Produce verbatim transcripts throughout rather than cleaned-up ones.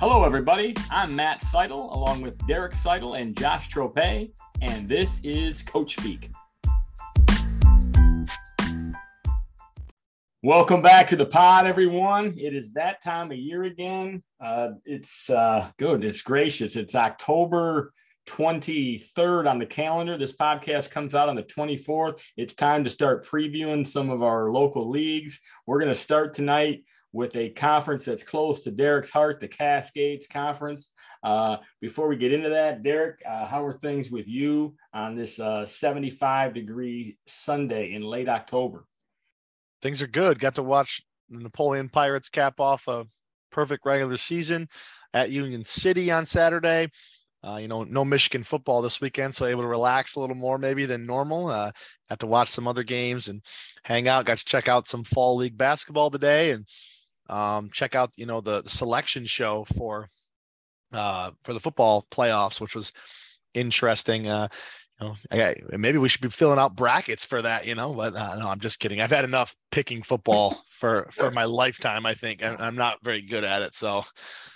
Hello, everybody. I'm Matt Seidel, along with Derek Seidel and Josh Tropez, and this is Coach Speak. Welcome back to the pod, everyone. It is that time of year again. Uh, it's uh, goodness gracious. It's October twenty-third on the calendar. This podcast comes out on the twenty-fourth. It's time to start previewing some of our local leagues. We're going to start tonight with a conference that's close to Derek's heart, the Cascades Conference. Uh, before we get into that, Derek, uh, how are things with you on this uh, seventy-five degree Sunday in late October? Things are good. Got to watch the Napoleon Pirates cap off a perfect regular season at Union City on Saturday. Uh, you know, no Michigan football this weekend, so able to relax a little more maybe than normal. Uh, got to watch some other games and hang out. Got to check out some fall league basketball today and um, check out, you know, the, the selection show for uh, for the football playoffs, which was interesting. Uh, you know, I, maybe we should be filling out brackets for that, you know, but uh, no, I'm just kidding. I've had enough picking football for, for my lifetime. I think I'm, I'm not very good at it. So,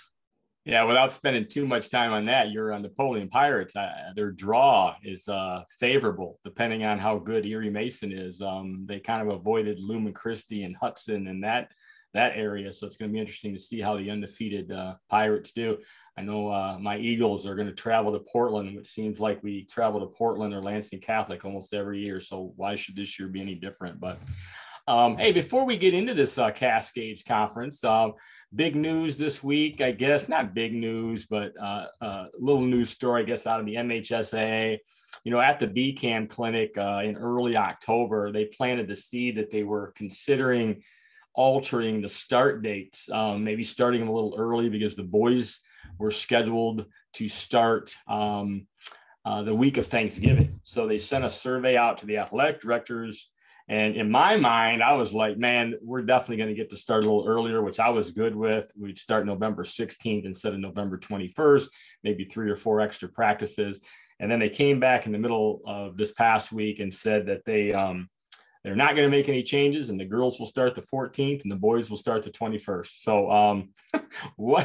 yeah, without spending too much time on that, you're on Napoleon Pirates. Uh, their draw is uh, favorable, depending on how good Erie Mason is. Um, they kind of avoided Lumen Christi and Hudson and that that area, so it's going to be interesting to see how the undefeated uh, Pirates do. I know uh, my Eagles are going to travel to Portland, which seems like we travel to Portland or Lansing Catholic almost every year. So why should this year be any different? But um, hey, before we get into this uh, Cascades Conference, uh, big news this week, I guess, not big news, but uh, a little news story, I guess, out of the M H S A A. You know, at the B CAM clinic uh, in early October, they planted the seed that they were considering altering the start dates, um, maybe starting them a little early because the boys were scheduled to start um, uh, the week of Thanksgiving. So they sent a survey out to the athletic directors. And in my mind, I was like, man, we're definitely going to get to start a little earlier, which I was good with. We'd start November sixteenth instead of November twenty-first, maybe three or four extra practices. And then they came back in the middle of this past week and said that they, um, they're not going to make any changes, and the girls will start the fourteenth and the boys will start the twenty-first. So um, what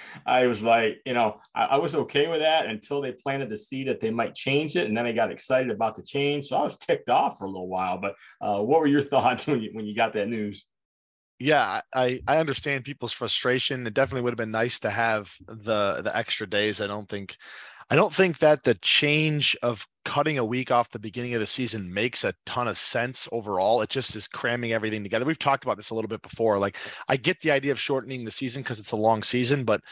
I was like, you know, I, I was okay with that until they planted the seed that they might change it. And then I got excited about the change. So I was ticked off for a little while. But uh, what were your thoughts when you, when you got that news? Yeah, I, I understand people's frustration. It definitely would have been nice to have the the extra days. I don't think I don't think that the change of cutting a week off the beginning of the season makes a ton of sense overall. It just is cramming everything together. We've talked about this a little bit before. Like, I get the idea of shortening the season because it's a long season, but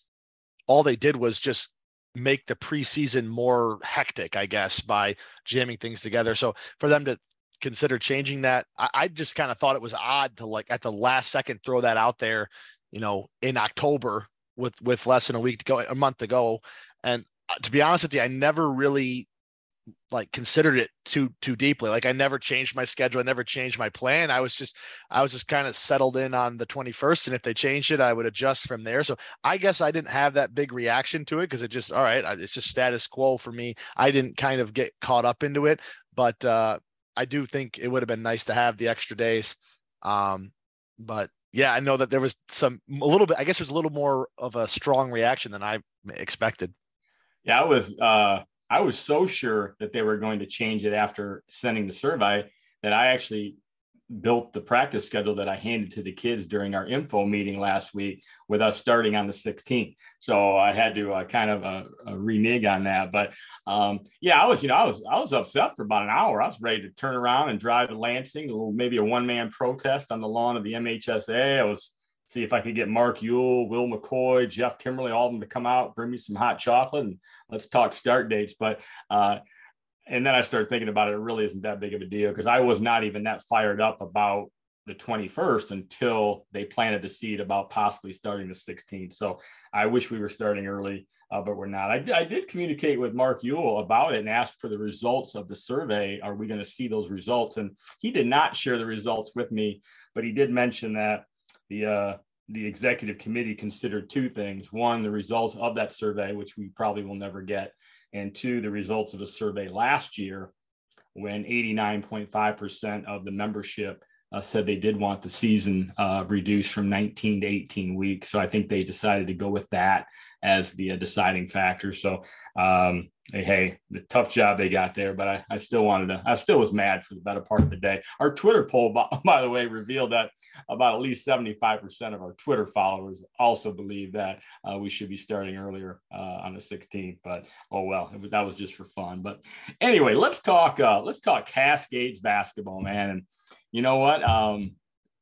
all they did was just make the preseason more hectic, I guess, by jamming things together. So for them to consider changing that, I, I just kind of thought it was odd to, like, at the last second throw that out there, you know, in October with with less than a week to go, a month to go. And to be honest with you, I never really like considered it too too deeply. Like, I never changed my schedule. I never changed my plan. I was just I was just kind of settled in on the twenty-first, and if they changed it, I would adjust from there. So I guess I didn't have that big reaction to it because it just, all right, it's just status quo for me. I didn't kind of get caught up into it, but uh, I do think it would have been nice to have the extra days. Um, but yeah, I know that there was some a little bit. I guess there's a little more of a strong reaction than I expected. Yeah, I was uh, I was so sure that they were going to change it after sending the survey that I actually built the practice schedule that I handed to the kids during our info meeting last week with us starting on the sixteenth. So I had to uh, kind of uh, uh, renege on that. But um, yeah, I was, you know, I was, I was upset for about an hour. I was ready to turn around and drive to Lansing, a little, maybe a one-man protest on the lawn of the M H S A A. I was see if I could get Mark Ewell, Will McCoy, Jeff Kimberly, all of them to come out, bring me some hot chocolate, and let's talk start dates. But uh, and then I started thinking about it. It really isn't that big of a deal because I was not even that fired up about the twenty-first until they planted the seed about possibly starting the sixteenth. So I wish we were starting early, uh, but we're not. I, I did communicate with Mark Ewell about it and asked for the results of the survey. Are we going to see those results? And he did not share the results with me, but he did mention that the uh, the executive committee considered two things. One, the results of that survey, which we probably will never get. And two, the results of the survey last year when eighty-nine point five percent of the membership uh, said they did want the season uh, reduced from nineteen to eighteen weeks. So I think they decided to go with that as the uh, deciding factor. So, um, hey, hey, the tough job they got there, but I, I still wanted to, I still was mad for the better part of the day. Our Twitter poll, by, by the way, revealed that about at least seventy-five percent of our Twitter followers also believe that uh, we should be starting earlier uh, on the sixteenth, but oh, well, it was, that was just for fun. But anyway, let's talk, uh, let's talk Cascades basketball, man. And you know what? Um,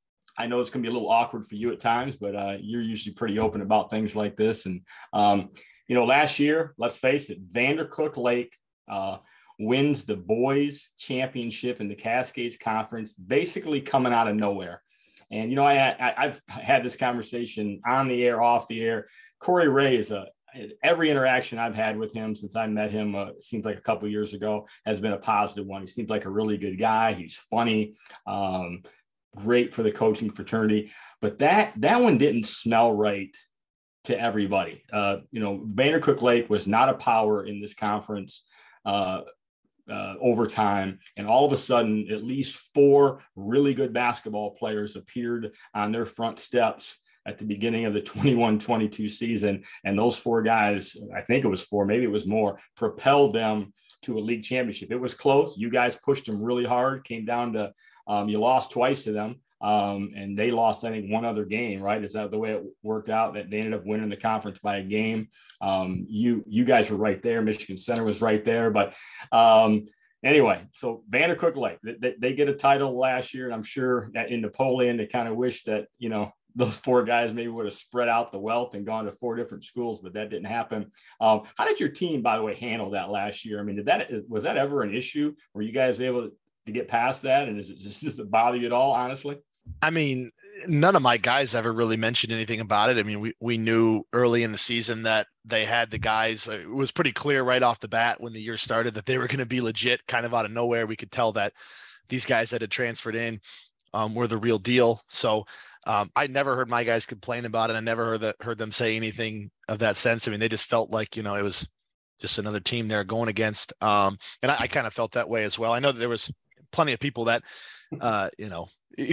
I know it's going to be a little awkward for you at times, but uh, you're usually pretty open about things like this. And, um, you know, last year, let's face it, Vandercook Lake uh, wins the boys championship in the Cascades Conference, basically coming out of nowhere. And, you know, I, I, I've had this conversation on the air, off the air. Corey Ray is a, every interaction I've had with him since I met him, uh, it seems like a couple of years ago, has been a positive one. He seems like a really good guy. He's funny. Um, great for the coaching fraternity, but that that one didn't smell right to everybody. Uh, you know, Vandercook Lake was not a power in this conference uh, uh, over time, and all of a sudden, at least four really good basketball players appeared on their front steps at the beginning of the twenty-one twenty-two season, and those four guys, I think it was four, maybe it was more, propelled them to a league championship. It was close. You guys pushed them really hard, came down to Um, you lost twice to them, um, and they lost, I think, one other game, right? Is that the way it worked out, that they ended up winning the conference by a game? Um, you you guys were right there. Michigan Center was right there. But um, anyway, so Vandercook Lake, they, they get a title last year, and I'm sure that in Napoleon, they kind of wish that, you know, those four guys maybe would have spread out the wealth and gone to four different schools, but that didn't happen. Um, how did your team, by the way, handle that last year? I mean, did that was that ever an issue? Were you guys able to to get past that? And is it just, does it bother you at all, honestly? I mean, none of my guys ever really mentioned anything about it. I mean, we, we knew early in the season that they had the guys. It was pretty clear right off the bat when the year started that they were going to be legit, kind of out of nowhere. We could tell that these guys that had transferred in um, were the real deal. So um, I never heard my guys complain about it. I never heard that, heard them say anything of that sense. I mean, they just felt like, you know, it was just another team they're going against. Um, and I, I kind of felt that way as well. I know that there was plenty of people that, uh, you know,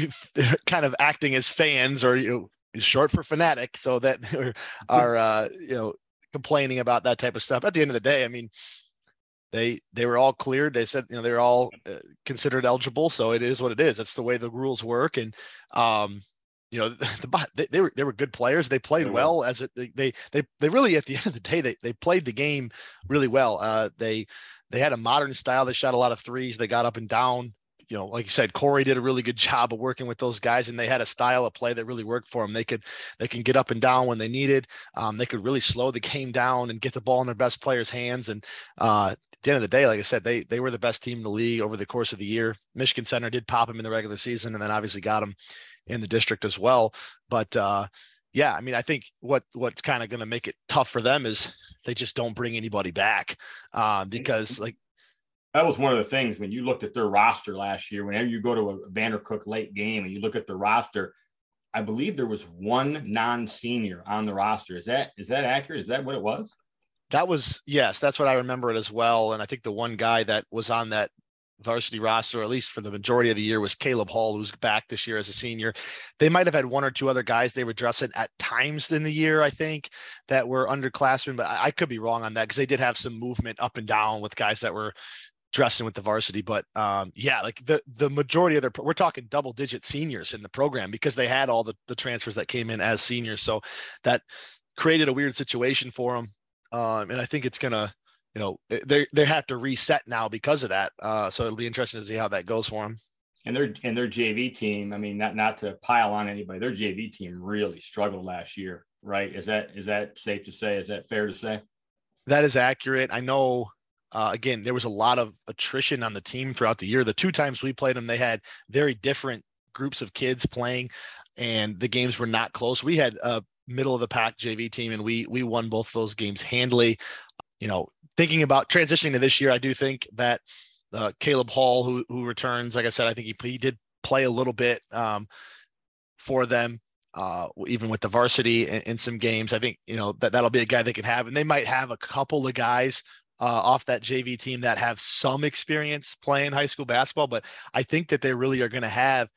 kind of acting as fans, or, you know, is short for fanatic. So that are, uh, you know, complaining about that type of stuff. At the end of the day, I mean, they, they were all cleared. They said, you know, they're all uh, considered eligible. So it is what it is. That's the way the rules work. And, um, you know, the, they, they were, they were good players. They played they well as it, they, they, they, they really, at the end of the day, they, they played the game really well. Uh, they, they had a modern style. They shot a lot of threes. They got up and down. You know, like you said, Corey did a really good job of working with those guys, and they had a style of play that really worked for them. They could, they can get up and down when they needed. Um, they could really slow the game down and get the ball in their best players' hands. And uh, at the end of the day, like I said, they, they were the best team in the league over the course of the year. Michigan Center did pop them in the regular season, and then obviously got them in the district as well. But uh, yeah, I mean, I think what, what's kind of going to make it tough for them is they just don't bring anybody back uh, because like, that was one of the things when you looked at their roster last year. Whenever you go to a Vandercook Lake game and you look at the roster, I believe there was one non-senior on the roster. Is that is that accurate? Is that what it was? That was, yes, that's what I remember it as well. And I think the one guy that was on that varsity roster, or at least for the majority of the year, was Caleb Hall, who's back this year as a senior. They might have had one or two other guys they were dressing at times in the year, I think, that were underclassmen, but I, I could be wrong on that because they did have some movement up and down with guys that were dressing with the varsity. But um, yeah, like the, the majority of their, we're talking double digit seniors in the program because they had all the, the transfers that came in as seniors. So that created a weird situation for them. Um, and I think it's going to, you know, they, they have to reset now because of that. Uh, so it'll be interesting to see how that goes for them. And their, and their J V team, I mean, not, not to pile on anybody, their J V team really struggled last year, right? Is that, is that safe to say? Is that fair to say? That is accurate. I know, Uh, again, there was a lot of attrition on the team throughout the year. The two times we played them, they had very different groups of kids playing, and the games were not close. We had a middle of the pack J V team, and we we won both those games handily. You know, thinking about transitioning to this year, I do think that uh, Caleb Hall, who who returns, like I said, I think he he did play a little bit um, for them. Uh, even with the varsity in, in some games, I think, you know, that that'll be a guy they can have, and they might have a couple of guys Uh, off that J V team that have some experience playing high school basketball, but I think that they really are going to have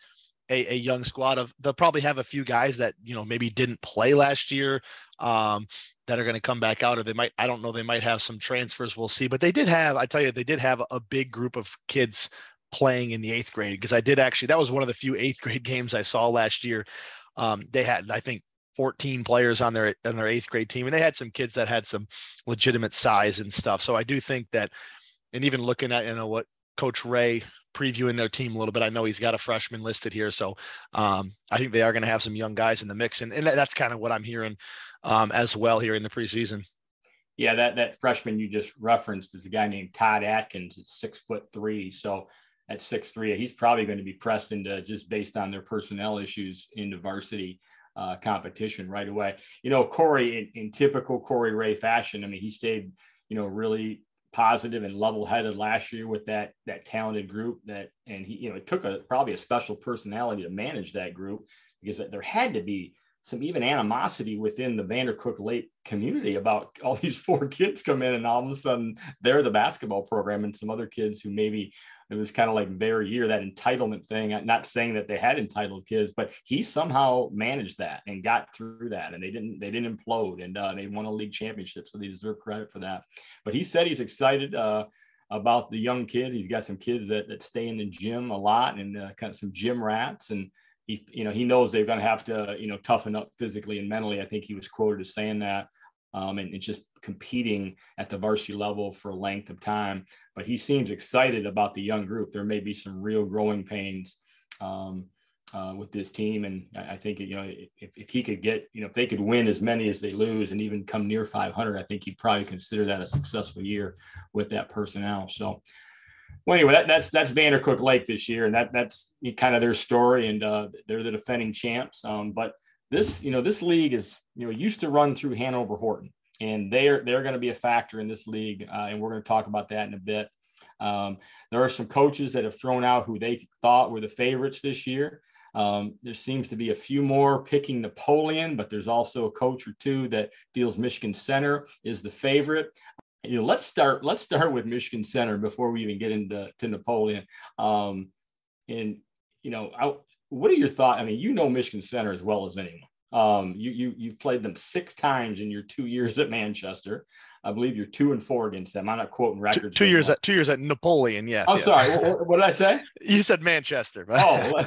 a, a young squad of, they'll probably have a few guys that, you know, maybe didn't play last year, um, that are going to come back out, or they might, I don't know, they might have some transfers. We'll see. But they did have, I tell you, they did have a big group of kids playing in the eighth grade, because I did actually, that was one of the few eighth grade games I saw last year. Um, they had, I think, fourteen players on their on their eighth grade team, and they had some kids that had some legitimate size and stuff. So I do think that, and even looking at, you know, what Coach Ray previewing their team a little bit, I know he's got a freshman listed here. So um, I think they are going to have some young guys in the mix. And, and that's kind of what I'm hearing um, as well here in the preseason. Yeah, that that freshman you just referenced is a guy named Todd Atkins. It's six foot three. So at six three, he's probably going to be pressed into, just based on their personnel issues, into varsity uh, competition right away. You know, Corey, in, in typical Corey Ray fashion, I mean, he stayed, you know, really positive and level-headed last year with that that talented group. That, and he, you know, it took a probably a special personality to manage that group, because there had to be some even animosity within the Vandercook Lake community about all these four kids come in and all of a sudden they're the basketball program, and some other kids who maybe it was kind of like their year, that entitlement thing. I'm not saying that they had entitled kids, but he somehow managed that and got through that, and they didn't they didn't implode, and uh, they won a league championship, so they deserve credit for that. But he said he's excited uh, about the young kids. He's got some kids that, that stay in the gym a lot, and uh, kind of some gym rats, and he, you know, he knows they're going to have to, you know, toughen up physically and mentally. I think he was quoted as saying that, um, and it's just competing at the varsity level for a length of time. But he seems excited about the young group. There may be some real growing pains um, uh, with this team. And I think, you know, if, if he could get, you know, if they could win as many as they lose and even come near five hundred, I think he'd probably consider that a successful year with that personnel. So, well, anyway, that, that's that's Vandercook Lake this year, and that that's kind of their story, and uh, they're the defending champs. Um, but this, you know, this league is, you know, used to run through Hanover Horton, and they're they're going to be a factor in this league, uh, and we're going to talk about that in a bit. Um, there are some coaches that have thrown out who they thought were the favorites this year. Um, there seems to be a few more picking Napoleon, but there's also a coach or two that feels Michigan Center is the favorite. You know, let's start. Let's start with Michigan Center before we even get into to Napoleon. Um, and you know, I, what are your thoughts? I mean, you know Michigan Center as well as anyone. Um, you you you've played them six times in your two years at Manchester. I believe you're two and four against them. I'm not quoting records. Two, two years now. at two years at Napoleon. Yes. I'm yes. sorry. What, what did I say? You said Manchester. Oh.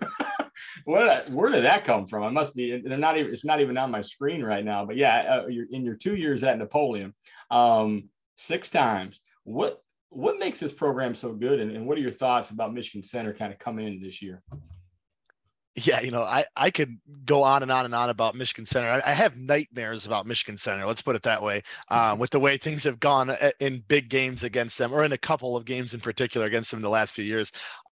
What, where did that come from? I must be. They're not even. It's not even on my screen right now. But yeah, uh, you're in your two years at Napoleon, um, six times. What what makes this program so good, and, and what are your thoughts about Michigan Center kind of coming in this year? Yeah, you know, I I could go on and on and on about Michigan Center. I, I have nightmares about Michigan Center. Let's put it that way. Um, with the way things have gone in big games against them, or in a couple of games in particular against them in the last few years.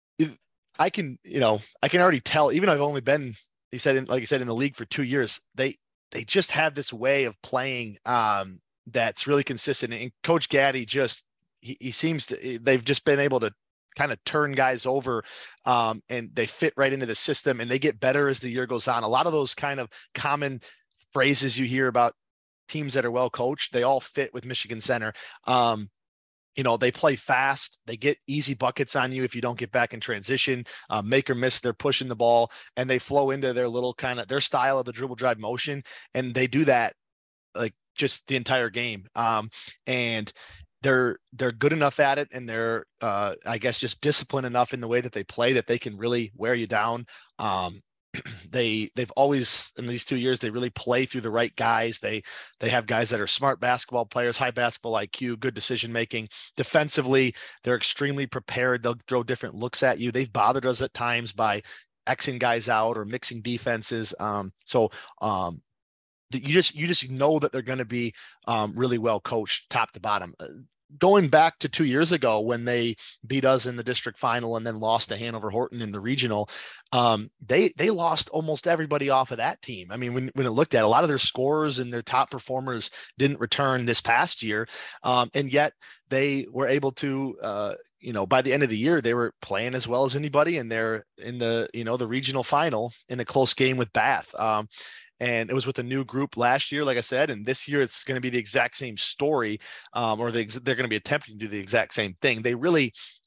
I can, you know, I can already tell, even though I've only been, he said, like you said, in the league for two years, they, they just have this way of playing um, that's really consistent. And Coach Gaddy just, he, he seems to, they've just been able to kind of turn guys over um, and they fit right into the system, and they get better as the year goes on. A lot of those kind of common phrases you hear about teams that are well coached, they all fit with Michigan Center. Um, You know, they play fast. They get easy buckets on you if you don't get back in transition. Uh, make or miss, they're pushing the ball, and they flow into their little kind of their style of the dribble drive motion, and they do that like just the entire game. Um, and they're they're good enough at it, and they're uh, I guess just disciplined enough in the way that they play that they can really wear you down. Um, they they've always, in these two years, they really play through the right guys. They they have guys that are smart basketball players, high basketball I Q, good decision making. Defensively, they're extremely prepared. They'll throw different looks at you. They've bothered us at times by Xing guys out or mixing defenses. Um, so um, you just you just know that they're going to be um, really well coached, top to bottom. Going back to two years ago when they beat us in the district final and then lost to Hanover Horton in the regional, um, they they lost almost everybody off of that team. I mean, when, when it looked at a lot of their scorers and their top performers didn't return this past year, um, and yet they were able to, uh, you know, by the end of the year, they were playing as well as anybody, and they're in the, you know, the regional final in a close game with Bath. Um, And it was with a new group last year, like I said, and this year it's going to be the exact same story, um, or the, they're going to be attempting to do the exact same thing. They really,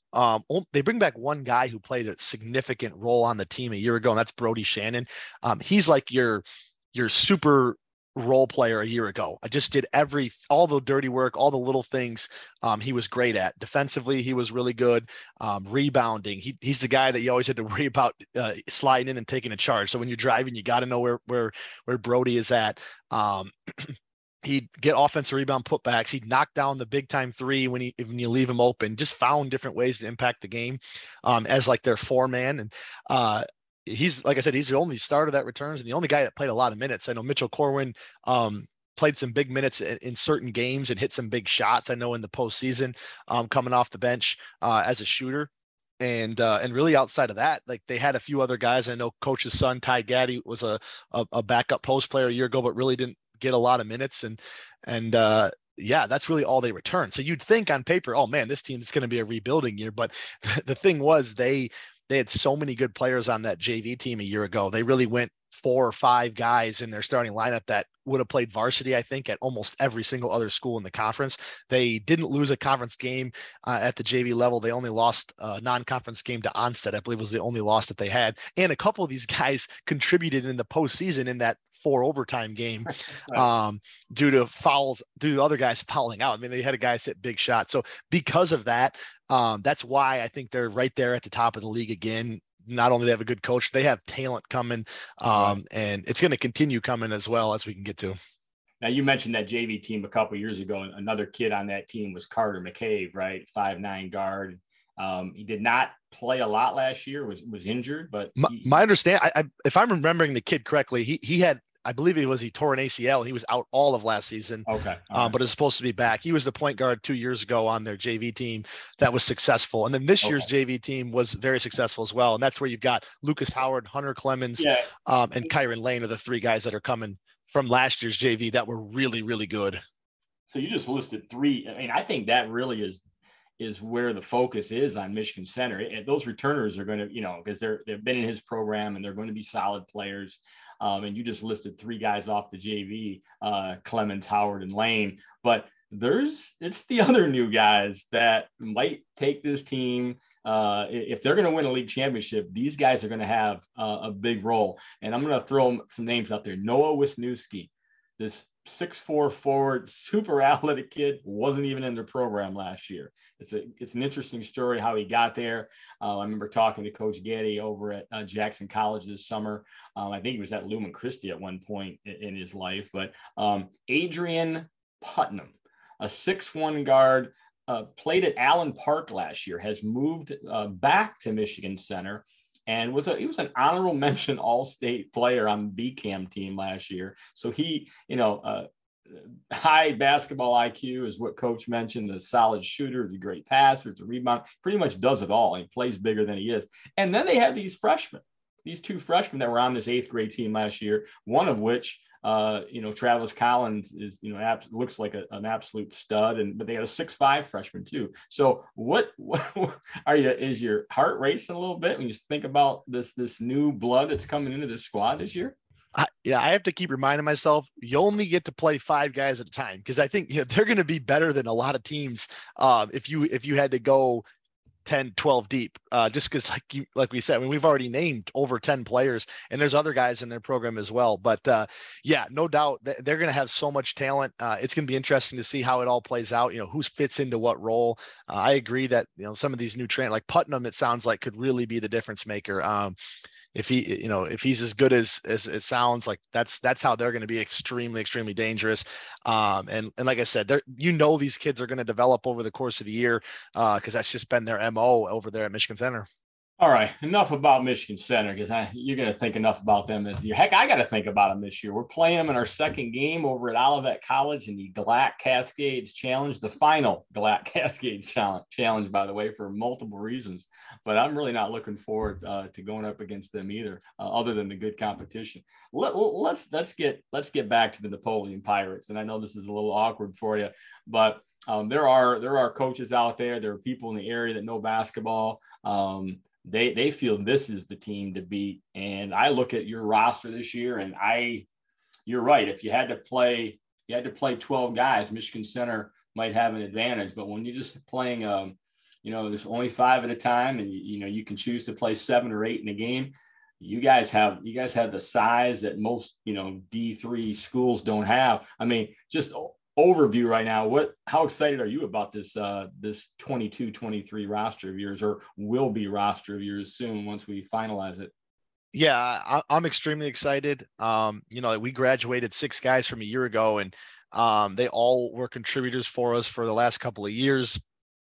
Um, they bring back one guy who played a significant role on the team a year ago, and that's Brody Shannon. Um, he's like your your super role player a year ago. I just did every all the dirty work, all the little things. Um, he was great at defensively. He was really good. Um, rebounding. He, he's the guy that you always had to worry about uh, sliding in and taking a charge. So when you're driving, you got to know where where where Brody is at. Um, He'd get offensive rebound putbacks. He'd knock down the big time three when he when you leave him open. Just found different ways to impact the game um, as like their four man. And uh, he's like I said, he's the only starter that returns and the only guy that played a lot of minutes. I know Mitchell Corwin um, played some big minutes in, in certain games and hit some big shots. I know in the postseason um, coming off the bench uh, as a shooter. And uh, and really outside of that, like they had a few other guys. I know Coach's son Ty Gaddy was a, a a backup post player a year ago, but really didn't get a lot of minutes. And and uh, yeah, that's really all they return. So you'd think on paper, oh man, this team is going to be a rebuilding year. But the thing was, they they had so many good players on that J V team a year ago. They really went four or five guys in their starting lineup that would have played varsity, I think, at almost every single other school in the conference. They didn't lose a conference game uh, at the J V level. They only lost a non-conference game to Onstead, I believe was the only loss that they had. And a couple of these guys contributed in the postseason in that four overtime game Right. um, due to fouls, due to other guys fouling out. I mean, they had a guy hit big shots. So because of that, um, that's why I think they're right there at the top of the league again. Not only they have a good coach, they have talent coming, um, right. and it's going to continue coming as well as we can get to. Now, you mentioned that J V team a couple of years ago, and another kid on that team was Carter McCabe, right? five nine guard. Um, he did not play a lot last year, was was injured, but my, he, my understand, I, I, if I'm remembering the kid correctly, he he had, I believe he was, he tore an A C L and he was out all of last season. Okay. Um, right. But is supposed to be back. He was the point guard two years ago on their J V team that was successful. And then this okay. year's J V team was very successful as well. And that's where you've got Lucas Howard, Hunter Clemens, yeah. um, and Kyron Lane are the three guys that are coming from last year's J V that were really, really good. So you just listed three. I mean, I think that really is is where the focus is on Michigan Center. It, those returners are going to, you know, because they're they've been in his program and they're going to be solid players. Um, and you just listed three guys off the J V, uh, Clemens, Howard, and Lane. But there's it's the other new guys that might take this team. Uh, if they're going to win a league championship, these guys are going to have uh, a big role. And I'm going to throw some names out there. Noah Wisniewski, this six four forward, super athletic kid, wasn't even in their program last year. It's a it's an interesting story how he got there. Uh, I remember talking to Coach Gaddy over at uh, Jackson College this summer. Um, I think he was at Lumen Christi at one point in, in his life. But um, Adrian Putnam, a six one guard, uh, played at Allen Park last year, has moved uh, back to Michigan Center. And was a he was an honorable mention All-State player on the B CAM team last year. So he, you know, uh, high basketball I Q is what Coach mentioned. A solid shooter, a great passer, it's a rebound, pretty much does it all. He plays bigger than he is. And then they have these freshmen, these two freshmen that were on this eighth grade team last year. One of which, uh, you know, Travis Collins is, you know, abs- looks like a, an absolute stud, and but they got a six five freshman too. So what, what are you? Is your heart racing a little bit when you think about this this new blood that's coming into the squad this year? I, yeah, I have to keep reminding myself you only get to play five guys at a time because I think you know, they're going to be better than a lot of teams uh, if you if you had to go ten, twelve deep, uh, just because like you, like we said, I mean, we've already named over ten players and there's other guys in their program as well. But uh, yeah, no doubt they're going to have so much talent. Uh, it's going to be interesting to see how it all plays out, you know, who fits into what role. Uh, I agree that, you know, some of these new train like Putnam, it sounds like could really be the difference maker. Um, if he, you know, if he's as good as, as it sounds like, that's, that's how they're going to be extremely, extremely dangerous. Um, and, and like I said, they're, you know, these kids are going to develop over the course of the year uh, cause that's just been their M O over there at Michigan Center. All right, enough about Michigan Center because you're going to think enough about them as the year. Heck, I got to think about them this year. We're playing them in our second game over at Olivet College in the G L A C Cascades Challenge, the final G L A C Cascades Challenge, challenge, by the way, for multiple reasons. But I'm really not looking forward uh, to going up against them either, uh, other than the good competition. Let, let's let's get let's get back to the Napoleon Pirates, and I know this is a little awkward for you, but um, there are there are coaches out there, there are people in the area that know basketball. Um, They they feel this is the team to beat. And I look at your roster this year, and I, you're right. If you had to play, you had to play twelve guys, Michigan Center might have an advantage. But when you're just playing a, you know, there's only five at a time, and, you know, you can choose to play seven or eight in a game. You guys have, you guys have the size that most, you know, D three schools don't have. I mean, just overview right now, what, how excited are you about this, uh, this twenty-two twenty-three roster of yours, or will be roster of yours soon once we finalize it? Yeah, I, I'm extremely excited. Um, you know, we graduated six guys from a year ago, and um, they all were contributors for us for the last couple of years.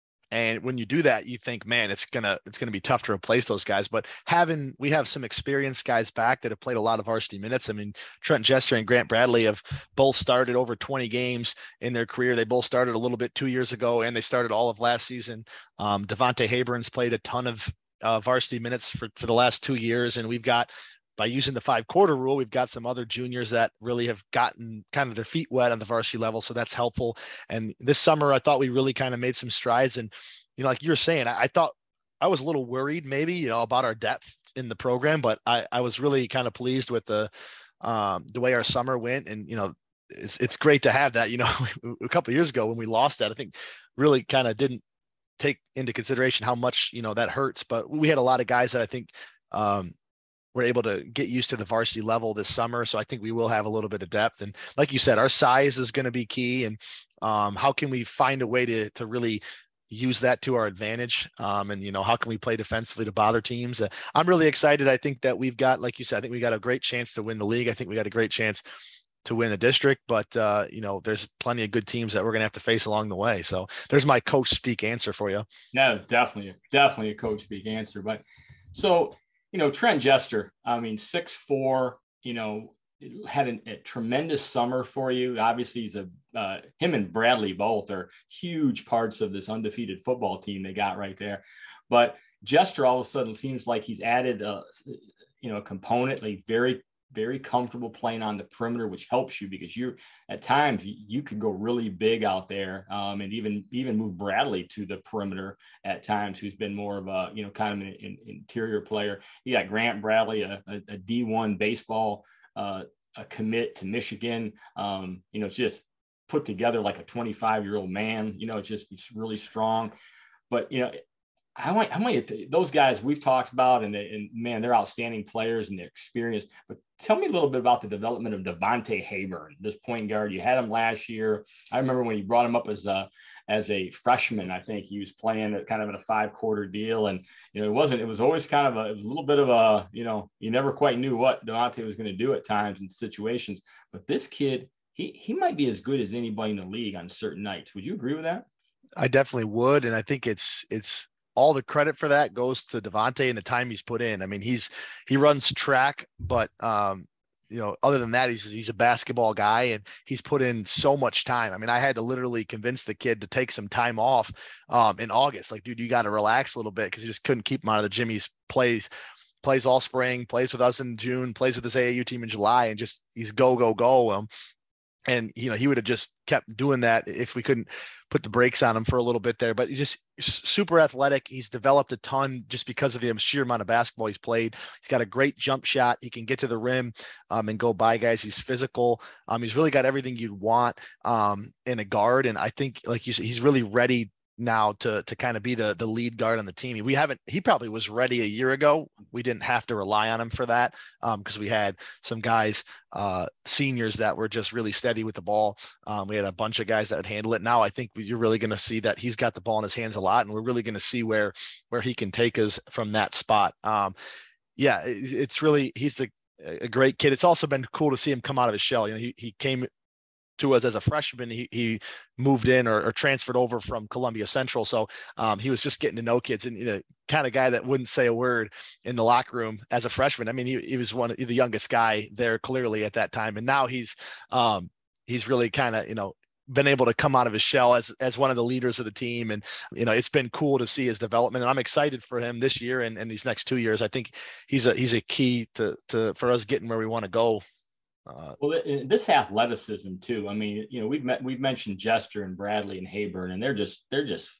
And when you do that, you think, man, it's gonna it's gonna be tough to replace those guys. But having we have some experienced guys back that have played a lot of varsity minutes. I mean, Trent Jester and Grant Bradley have both started over twenty games in their career. They both started a little bit two years ago, and they started all of last season. Um, Devontae Hayburn's played a ton of uh, varsity minutes for, for the last two years. And we've got, by using the five quarter rule, we've got some other juniors that really have gotten kind of their feet wet on the varsity level. So that's helpful. And this summer, I thought we really kind of made some strides. And, you know, like you're saying, I, I thought I was a little worried maybe, you know, about our depth in the program, but I, I was really kind of pleased with the, um, the way our summer went. And, you know, it's, it's great to have that, you know, a couple of years ago when we lost that, I think really kind of didn't take into consideration how much, you know, that hurts, but we had a lot of guys that I think, um, we're able to get used to the varsity level this summer. So I think we will have a little bit of depth. And like you said, our size is going to be key. And um, how can we find a way to, to really use that to our advantage? Um, and, you know, how can we play defensively to bother teams? Uh, I'm really excited. I think that we've got, like you said, I think we got a great chance to win the league. I think we got a great chance to win the district, but uh, you know, there's plenty of good teams that we're going to have to face along the way. So there's my coach speak answer for you. No, definitely, definitely a coach speak answer. But so, you know, Trent Jester, I mean, six four, you know, had an, a tremendous summer for you. Obviously, he's a uh, him and Bradley both are huge parts of this undefeated football team they got right there. But Jester all of a sudden seems like he's added a, you know, a component, like very, very comfortable playing on the perimeter, which helps you because you're at times you could go really big out there, um, and even even move Bradley to the perimeter at times, who's been more of a, you know, kind of an, an interior player. You got Grant Bradley, a, a, a D one baseball uh, a commit to Michigan. Um, you know, just put together like a twenty-five year old man. You know, it's just it's really strong. But you know, I want, I want those guys we've talked about, and, they, and man, they're outstanding players and they're experienced. But tell me a little bit about the development of Devontae Hayburn, this point guard. You had him last year. I remember when you brought him up as a as a freshman. I think he was playing kind of in a five quarter deal, and you know, it wasn't. It was always kind of a, it was a little bit of a, you know, you never quite knew what Devontae was going to do at times in situations. But this kid, he he might be as good as anybody in the league on certain nights. Would you agree with that? I definitely would, and I think it's it's. all the credit for that goes to Devontae and the time he's put in. I mean, he's, he runs track, but um, you know, other than that, he's, he's a basketball guy and he's put in so much time. I mean, I had to literally convince the kid to take some time off um, in August. Like, dude, you got to relax a little bit, because he just couldn't keep him out of the gym. He's plays, plays all spring, plays with us in June, plays with his A A U team in July, and just, he's go, go, go. Um, and, you know, he would have just kept doing that if we couldn't put the brakes on him for a little bit there. But he's just super athletic. He's developed a ton just because of the sheer amount of basketball he's played. He's got a great jump shot. He can get to the rim um, and go by guys. He's physical. Um, he's really got everything you'd want um, in a guard. And I think, like you said, he's really ready now to to kind of be the the lead guard on the team. We haven't, he probably was ready a year ago. We didn't have to rely on him for that um, because we had some guys, uh, seniors that were just really steady with the ball. Um, we had a bunch of guys that would handle it. Now I think you're really going to see that he's got the ball in his hands a lot, and we're really going to see where where he can take us from that spot. Um, yeah, it, it's really, he's a, a great kid. It's also been cool to see him come out of his shell. You know, he he came to us as a freshman. He, he moved in or, or transferred over from Columbia Central. So um, he was just getting to know kids, and the kind of guy that wouldn't say a word in the locker room as a freshman. I mean, he, he was one of the youngest guy there clearly at that time. And now he's, um, he's really kind of, you know, been able to come out of his shell as, as one of the leaders of the team. And, you know, it's been cool to see his development, and I'm excited for him this year and, and these next two years. I think he's a, he's a key to, to, for us getting where we want to go. Uh, well, this athleticism too. I mean, you know, we've met, we've mentioned Jester and Bradley and Hayburn, and they're just they're just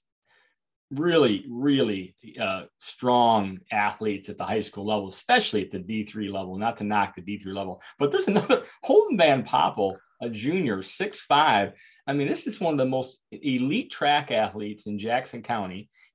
really, really uh, strong athletes at the high school level, especially at the D three level. Not to knock the D three level, but there's another Holden Van Poppel, a junior, six five. I mean, this is one of the most elite track athletes in Jackson County.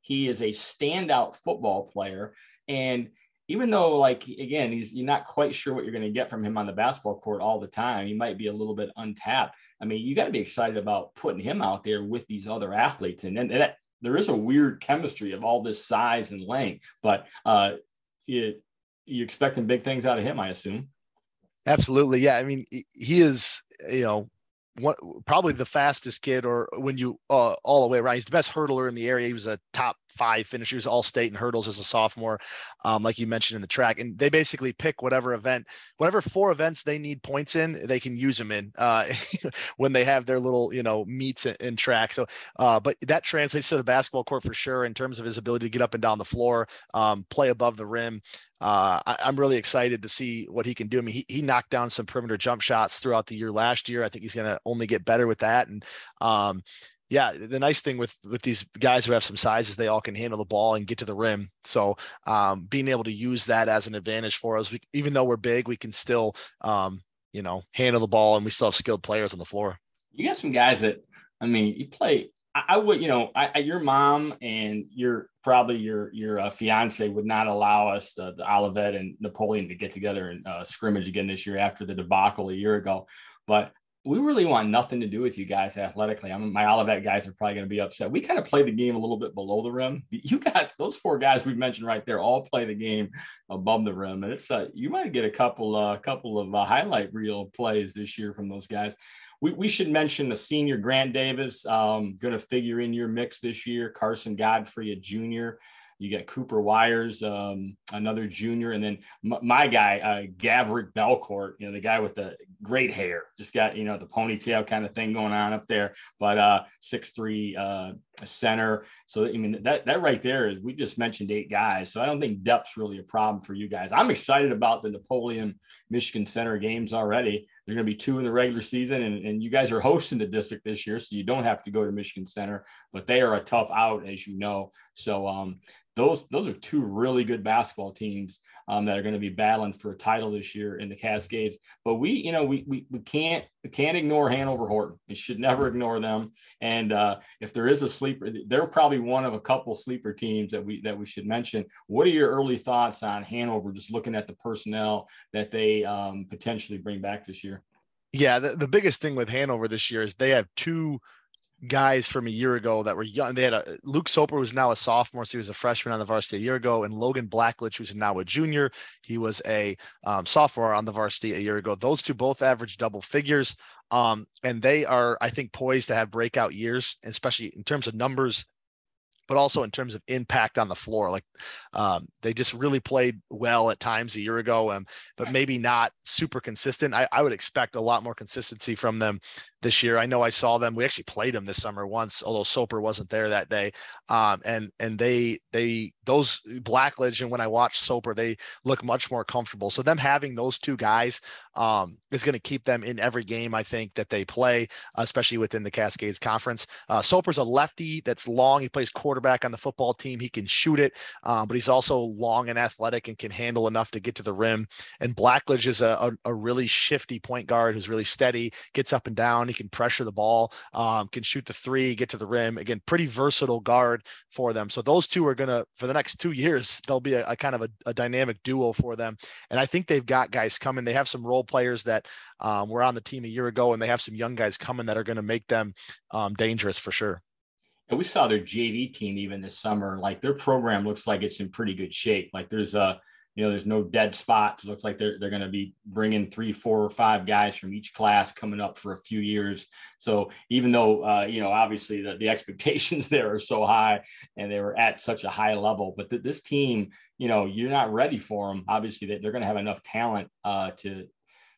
He is a standout football player. And even though, like, again, he's you're not quite sure what you're going to get from him on the basketball court all the time, he might be a little bit untapped. I mean, you got to be excited about putting him out there with these other athletes. And then that, there is a weird chemistry of all this size and length, but uh, it, you're expecting big things out of him, I assume. Absolutely. Yeah. I mean, he is, you know, one, probably the fastest kid, or when you uh, all the way around, he's the best hurdler in the area. He was a top five finisher. He was all state in hurdles as a sophomore, um, like you mentioned in the track. And they basically pick whatever event, whatever four events they need points in, they can use him in uh, when they have their little, you know, meets in, in track. So, uh, but that translates to the basketball court for sure in terms of his ability to get up and down the floor, um, play above the rim. Uh, I, I'm really excited to see what he can do. I mean, he, he knocked down some perimeter jump shots throughout the year last year. I think he's going to only get better with that. And um, yeah, the nice thing with, with these guys who have some size is they all can handle the ball and get to the rim. So um, being able to use that as an advantage for us, we, even though we're big, we can still, um, you know, handle the ball, and we still have skilled players on the floor. You got some guys that, I mean, you play, I, I would, you know, I, I, your mom and your, probably your, your uh, fiance would not allow us, uh, the Olivet and Napoleon, to get together and uh, scrimmage again this year after the debacle a year ago. But we really want nothing to do with you guys athletically. I mean, my Olivet guys are probably going to be upset. We kind of play the game a little bit below the rim. You got those four guys we mentioned right there, all play the game above the rim. And it's uh, you might get a couple, a uh, couple of uh, highlight reel plays this year from those guys. We, we should mention the senior Grant Davis, um, going to figure in your mix this year. Carson Godfrey, a junior. You got Cooper Wires, um, another junior, and then m- my guy, uh, Gavrick Belcourt, you know, the guy with the great hair, just got, you know, the ponytail kind of thing going on up there, but uh, six three uh, center. So, I mean, that that right there is, we just mentioned eight guys. So I don't think depth's really a problem for you guys. I'm excited about the Napoleon Michigan Center games already. They're going to be two in the regular season, and, and you guys are hosting the district this year, so you don't have to go to Michigan Center, but they are a tough out, as you know. So um, those those are two really good basketball teams um, that are going to be battling for a title this year in the Cascades. But we, you know, we we, we can't we can't ignore Hanover Horton. We should never ignore them. And uh, if there is a sleeper, they're probably one of a couple sleeper teams that we that we should mention. What are your early thoughts on Hanover, just looking at the personnel that they um, potentially bring back this year? Yeah, the, the biggest thing with Hanover this year is they have two guys from a year ago that were young. They had a Luke Soper, who's now a sophomore, so he was a freshman on the varsity a year ago, and Logan Blackledge, who's now a junior. He was a um, sophomore on the varsity a year ago. Those two both average double figures, um, and they are, I think, poised to have breakout years, especially in terms of numbers, but also in terms of impact on the floor. Like um, they just really played well at times a year ago, um, but maybe not super consistent. I, I would expect a lot more consistency from them this year. I know I saw them. We actually played them this summer once, although Soper wasn't there that day. Um, and and they they those Blackledge, and when I watched Soper, they look much more comfortable. So them having those two guys um, is going to keep them in every game, I think, that they play, especially within the Cascades Conference. Uh, Soper's a lefty that's long. He plays quarterback on the football team. He can shoot it, um, but he's also long and athletic and can handle enough to get to the rim. And Blackledge is a, a, a really shifty point guard who's really steady, gets up and down. He can pressure the ball, um, can shoot the three, get to the rim. Again, pretty versatile guard for them. So those two are going to, for the next two years, they'll be a, a kind of a, a dynamic duo for them. And I think they've got guys coming. They have some role players that um, were on the team a year ago, and they have some young guys coming that are going to make them um, dangerous for sure. And we saw their J V team even this summer. Like their program looks like it's in pretty good shape. Like there's a, you know, there's no dead spots. It looks like they're they're going to be bringing three, four, or five guys from each class coming up for a few years. So even though, uh, you know, obviously the, the expectations there are so high and they were at such a high level, but th- this team, you know, you're not ready for them. Obviously, they, they're going to have enough talent uh, to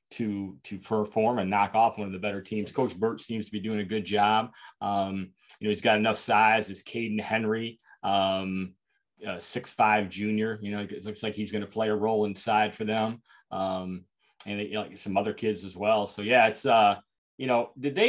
to to perform and knock off one of the better teams. Coach Burt seems to be doing a good job. Um, you know, he's got enough size. It's Caden Henry. Um, Uh, six five junior, you know, it looks like he's going to play a role inside for them, um, and you know, some other kids as well. So yeah, it's uh, you know, did they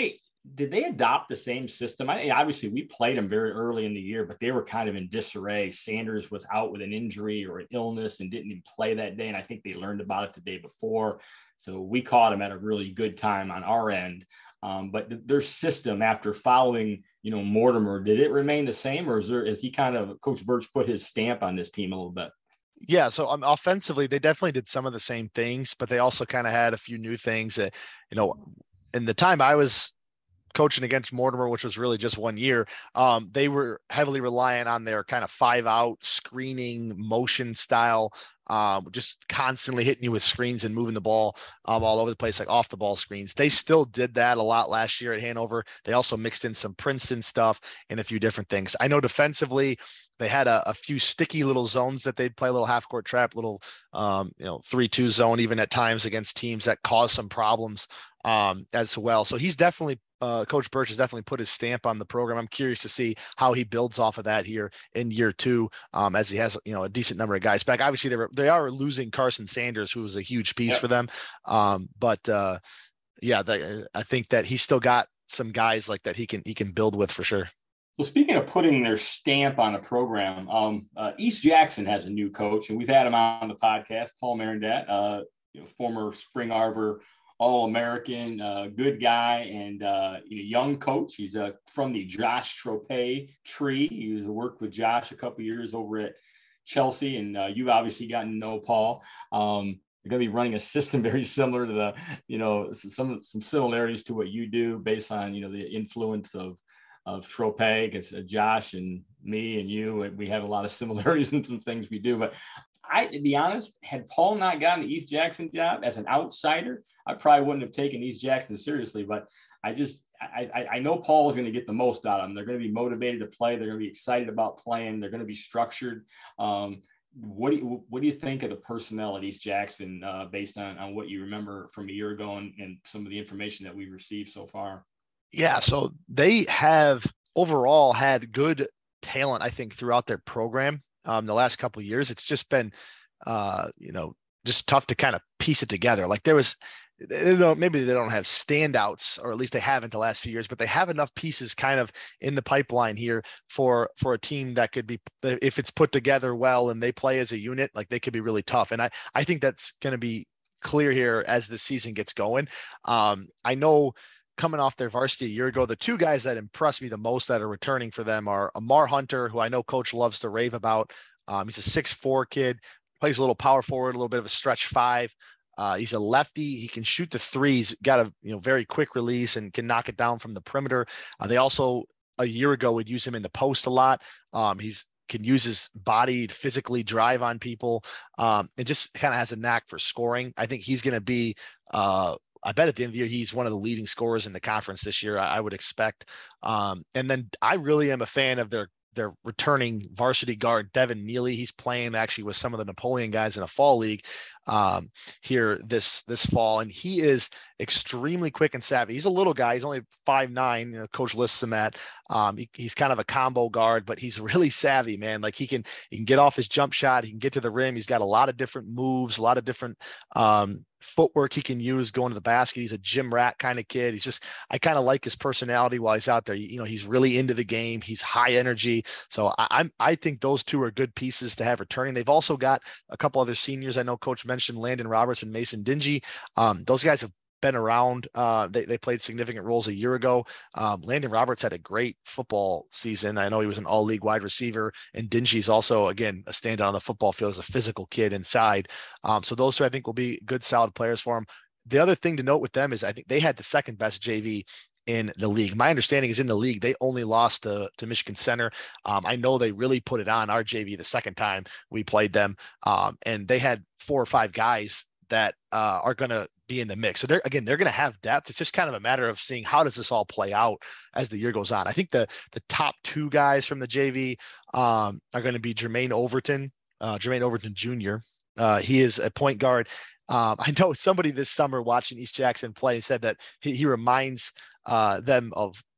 did they adopt the same system? I obviously we played them very early in the year, but they were kind of in disarray. Sanders was out with an injury or an illness and didn't even play that day. And I think they learned about it the day before. So we caught them at a really good time on our end. Um, but th- their system after following, you know, Mortimer, did it remain the same, or is there, is he kind of, Coach Birch put his stamp on this team a little bit? Yeah, so um, offensively, they definitely did some of the same things, but they also kind of had a few new things that, you know, in the time I was coaching against Mortimer, which was really just one year, um, they were heavily reliant on their kind of five out screening motion style, um, just constantly hitting you with screens and moving the ball um, all over the place, like off the ball screens. They still did that a lot last year at Hanover. They also mixed in some Princeton stuff and a few different things. I know defensively, they had a, a few sticky little zones that they'd play, a little half court trap, little, um, you know, three, two zone, even at times against teams that cause some problems um, as well. So he's definitely, uh, Coach Birch has definitely put his stamp on the program. I'm curious to see how he builds off of that here in year two, um, as he has, you know, a decent number of guys back. Obviously they were, they are losing Carson Sanders, who was a huge piece Yep. for them. Um, but uh, yeah, they, I think that he's still got some guys like that he can, he can build with for sure. So speaking of putting their stamp on a program, um, uh, East Jackson has a new coach, and we've had him on the podcast, Paul Marindat, uh, you know, former Spring Arbor All-American, uh, good guy, and uh, you know, young coach. He's uh, from the Josh Tropez tree. He worked with Josh a couple years over at Chelsea, and uh, you've obviously gotten to know Paul. Um, they're going to be running a system very similar to the, you know, some some similarities to what you do based on, you know, the influence of of Tropez, because uh, Josh and me and you, we have a lot of similarities in some things we do. But I, to be honest, had Paul not gotten the East Jackson job as an outsider, I probably wouldn't have taken East Jackson seriously. But I just, I, I, I know Paul is going to get the most out of them. They're going to be motivated to play. They're going to be excited about playing. They're going to be structured. Um, what do you, what do you think of the personnel at East Jackson uh, based on, on what you remember from a year ago and, and some of the information that we've received so far? Yeah, so they have overall had good talent, I think, throughout their program um, the last couple of years. It's just been, uh, you know, just tough to kind of piece it together. Like there was, they don't, maybe they don't have standouts, or at least they haven't the last few years, but they have enough pieces kind of in the pipeline here for for a team that could be, if it's put together well and they play as a unit, like they could be really tough. And I I think that's going to be clear here as the season gets going. Um, I know. Coming off their varsity a year ago, the two guys that impressed me the most that are returning for them are Amar Hunter, who I know Coach loves to rave about. Um, he's a six four kid, plays a little power forward, a little bit of a stretch five. Uh, he's a lefty. He can shoot the threes, got a you know very quick release and can knock it down from the perimeter. Uh, they also a year ago would use him in the post a lot. Um, he's can use his body to physically drive on people, um, and just kind of has a knack for scoring. I think he's going to be uh, I bet at the end of the year, he's one of the leading scorers in the conference this year, I, I would expect. Um, and then I really am a fan of their their returning varsity guard, Devin Neely. He's playing actually with some of the Napoleon guys in a fall league um, here this this fall. And he is extremely quick and savvy. He's a little guy. He's only five nine. You know, Coach lists him at. Um, he, he's kind of a combo guard, but he's really savvy, man. Like he can he can get off his jump shot. He can get to the rim. He's got a lot of different moves, a lot of different um, footwork he can use going to the basket. He's a gym rat kind of kid. He's just, I kind of like his personality while he's out there. You know, he's really into the game. He's high energy. So I, I'm, I think those two are good pieces to have returning. They've also got a couple other seniors. I know Coach mentioned Landon Roberts and Mason Dingy. Um, those guys have been around. Uh, they, they played significant roles a year ago. Um, Landon Roberts had a great football season. I know he was an all league wide receiver, and Dingy's also, again, a standout on the football field as a physical kid inside. Um, so those two I think will be good, solid players for him. The other thing to note with them is I think they had the second best J V in the league. My understanding is in the league, they only lost to, to Michigan Center. Um, I know they really put it on our J V the second time we played them. Um, and they had four or five guys that uh, are going to be in the mix. So they're, again, they're going to have depth. It's just kind of a matter of seeing how does this all play out as the year goes on. I think the, the top two guys from the J V um, are going to be Jermaine Overton, uh, Jermaine Overton Junior Uh, he is a point guard. Um, I know somebody this summer watching East Jackson play said that he, he reminds uh, them of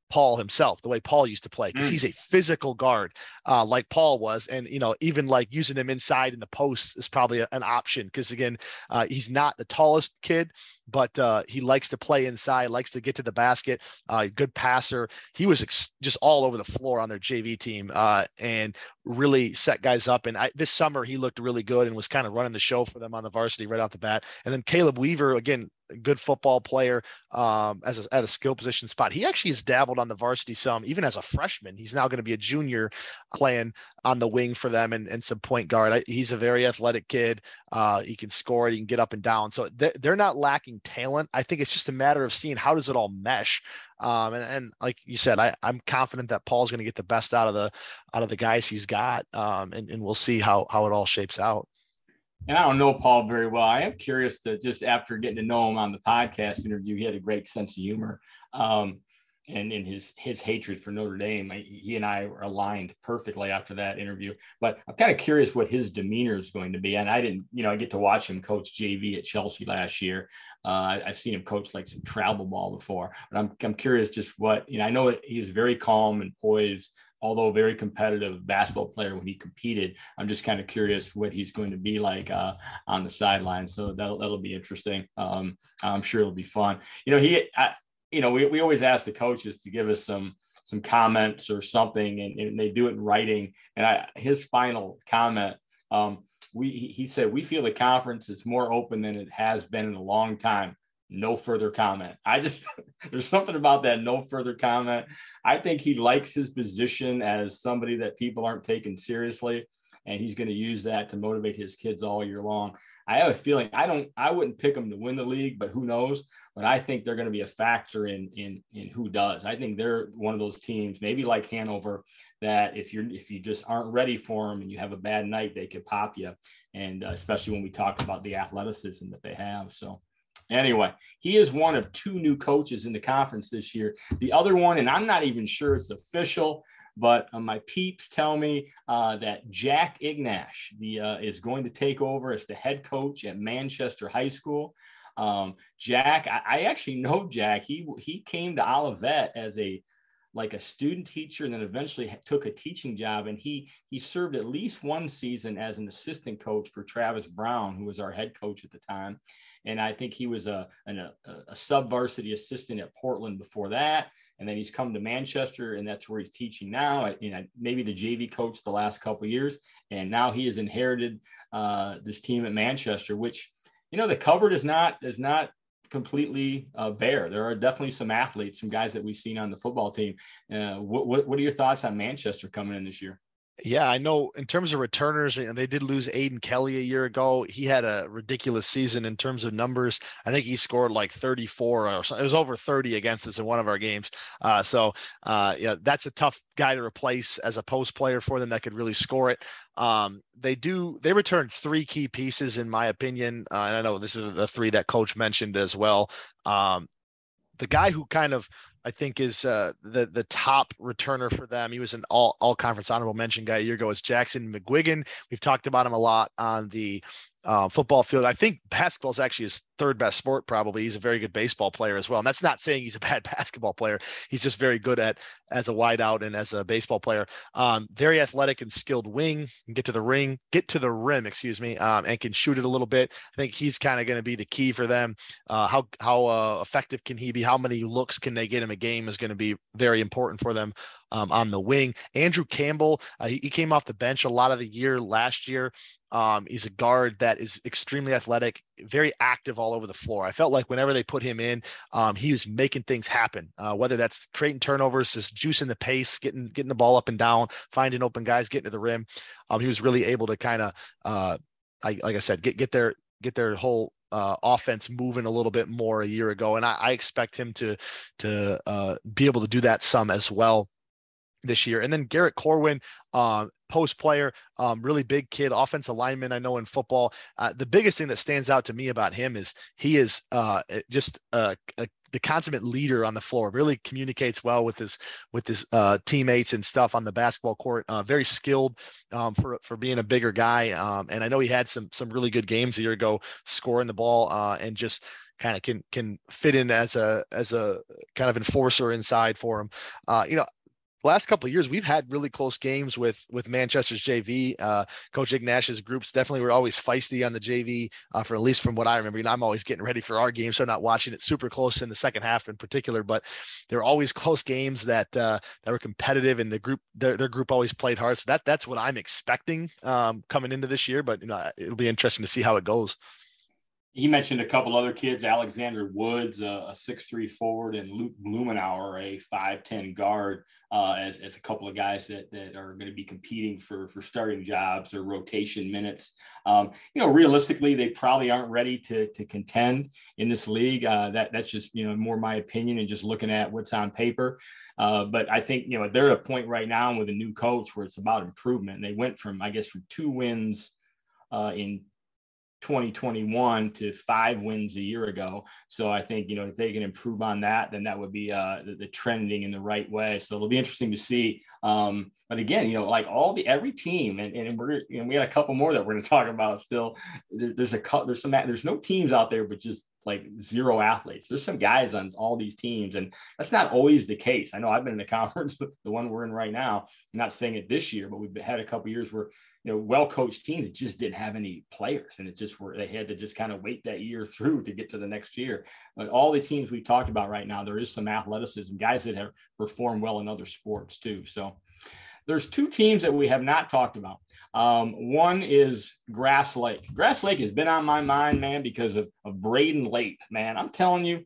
Paul himself, the way Paul used to play, because Mm. he's a physical guard, uh, like Paul was. And, you know, even like using him inside in the post is probably a, an option because, again, uh, he's not the tallest kid, but uh, he likes to play inside, likes to get to the basket, uh, good passer. He was ex- just all over the floor on their J V team uh, and really set guys up. And I, this summer, he looked really good and was kind of running the show for them on the varsity right off the bat. And then Caleb Weaver, again, a good football player um, as a, at a skill position spot. He actually has dabbled on the varsity some, even as a freshman. He's now going to be a junior playing on the wing for them and, and some point guard. I, he's a very athletic kid. Uh, he can score it. He can get up and down. So th- they're not lacking talent. I think it's just a matter of seeing how does it all mesh. Um, and, and like you said, I, I'm confident that Paul's going to get the best out of the out of the guys he's got, um, and, and we'll see how how it all shapes out. And I don't know Paul very well. I am curious to just after getting to know him on the podcast interview, he had a great sense of humor. Um, and in his his hatred for Notre Dame, he and I were aligned perfectly after that interview. But I'm kind of curious what his demeanor is going to be. And I didn't, you know, I get to watch him coach J V at Chelsea last year. Uh, I've seen him coach like some travel ball before, but I'm I'm curious just what, you know, I know he was very calm and poised, although a very competitive basketball player when he competed. I'm just kind of curious what he's going to be like uh, on the sideline. So that'll, that'll be interesting. Um, I'm sure it'll be fun. You know, he, I, you know, we, we always ask the coaches to give us some, some comments or something, and, and they do it in writing. And I, his final comment, um, we, he said, we feel the conference is more open than it has been in a long time. No further comment. I just, there's something about that no further comment. I think he likes his position as somebody that people aren't taking seriously, and he's going to use that to motivate his kids all year long. I have a feeling, I don't, I wouldn't pick them to win the league, but who knows? But I think they're going to be a factor in, in, in who does. I think they're one of those teams, maybe like Hanover, that if you're, if you just aren't ready for them and you have a bad night, they could pop you. And uh, especially when we talk about the athleticism that they have. So anyway, he is one of two new coaches in the conference this year. The other one, and I'm not even sure it's official, but uh, my peeps tell me uh, that Jack Ignash the, uh, is going to take over as the head coach at Manchester High School. Um, Jack, I, I actually know Jack. He he came to Olivet as a like a student teacher, and then eventually took a teaching job. And he he served at least one season as an assistant coach for Travis Brown, who was our head coach at the time. And I think he was a, a, a sub-varsity assistant at Portland before that. And then he's come to Manchester, and that's where he's teaching now. You know, maybe the J V coach the last couple of years. And now he has inherited uh, this team at Manchester, which, you know, the cupboard is not, is not completely uh, bare. There are definitely some athletes, some guys that we've seen on the football team. Uh, what, what, what are your thoughts on Manchester coming in this year? Yeah, I know in terms of returners, and they did lose Aiden Kelly a year ago. He had a ridiculous season in terms of numbers. I think he scored like thirty-four or something. It was over thirty against us in one of our games. Uh, so uh, yeah, that's a tough guy to replace as a post player for them that could really score it. Um, they do, they returned three key pieces in my opinion. Uh, and I know this is the three that coach mentioned as well. Um, the guy who kind of, I think is uh, the the top returner for them. He was an all all conference honorable mention guy a year ago. Is Jackson McGuigan. We've talked about him a lot on the uh, football field. I think basketball is actually his third best sport. Probably he's a very good baseball player as well. And that's not saying he's a bad basketball player. He's just very good at as a wideout and as a baseball player. Um, very athletic and skilled wing. Can get to the ring, get to the rim. Excuse me, um, and can shoot it a little bit. I think he's kind of going to be the key for them. Uh, how how uh, effective can he be? How many looks can they get him a game is going to be very important for them um, on the wing. Andrew Campbell, uh, he, he came off the bench a lot of the year last year. Um, he's a guard that is extremely athletic, very active all over the floor. I felt like whenever they put him in, um, he was making things happen, uh, whether that's creating turnovers, just juicing the pace, getting getting the ball up and down, finding open guys, getting to the rim. Um, he was really able to kind of, uh, I, like I said, get get their get their whole uh, offense moving a little bit more a year ago, and I, I expect him to to uh, be able to do that some as well this year. And then Garrett Corwin, um, post player, um, really big kid, offensive lineman. I know in football, uh, the biggest thing that stands out to me about him is he is uh, just a, a the consummate leader on the floor. Really communicates well with his with his uh, teammates and stuff on the basketball court. Uh, very skilled um, for for being a bigger guy. Um, and I know he had some some really good games a year ago, scoring the ball uh, and just kind of can can fit in as a as a kind of enforcer inside for him. Uh, you know, last couple of years, we've had really close games with with Manchester's J V. Uh, Coach Ignash's groups definitely were always feisty on the J V, uh, for at least from what I remember. You know, I'm always getting ready for our game, so I'm not watching it super close in the second half in particular. But they're always close games that uh, that were competitive, and the group their, their group always played hard. So that that's what I'm expecting um, coming into this year. But you know, it'll be interesting to see how it goes. He mentioned a couple other kids, Alexander Woods, uh, a six three forward, and Luke Blumenauer, a five ten guard, uh, as, as a couple of guys that, that are going to be competing for, for starting jobs or rotation minutes. Um, you know, realistically, they probably aren't ready to, to contend in this league. Uh, that That's just, you know, more my opinion and just looking at what's on paper. Uh, but I think, you know, they're at a point right now with a new coach where it's about improvement. And they went from, I guess, from two wins uh, in twenty twenty-one to five wins a year ago. So I think, you know, if they can improve on that, then that would be uh, the, the trending in the right way. So it'll be interesting to see. Um, but again, you know, like all the, every team, and, and we're, you know, we had a couple more that we're going to talk about still. There, there's a, there's some, there's no teams out there, but just like zero athletes. There's some guys on all these teams, and that's not always the case. I know I've been in the conference, the one we're in right now. I'm not saying it this year, but we've had a couple of years where, you know, well-coached teams that just didn't have any players, and it just were, they had to just kind of wait that year through to get to the next year. But all the teams we talked about right now, there is some athleticism, guys that have performed well in other sports too. So there's two teams that we have not talked about. Um, one is Grass Lake. Grass Lake has been on my mind, man, because of, of Braden Lape, man. I'm telling you,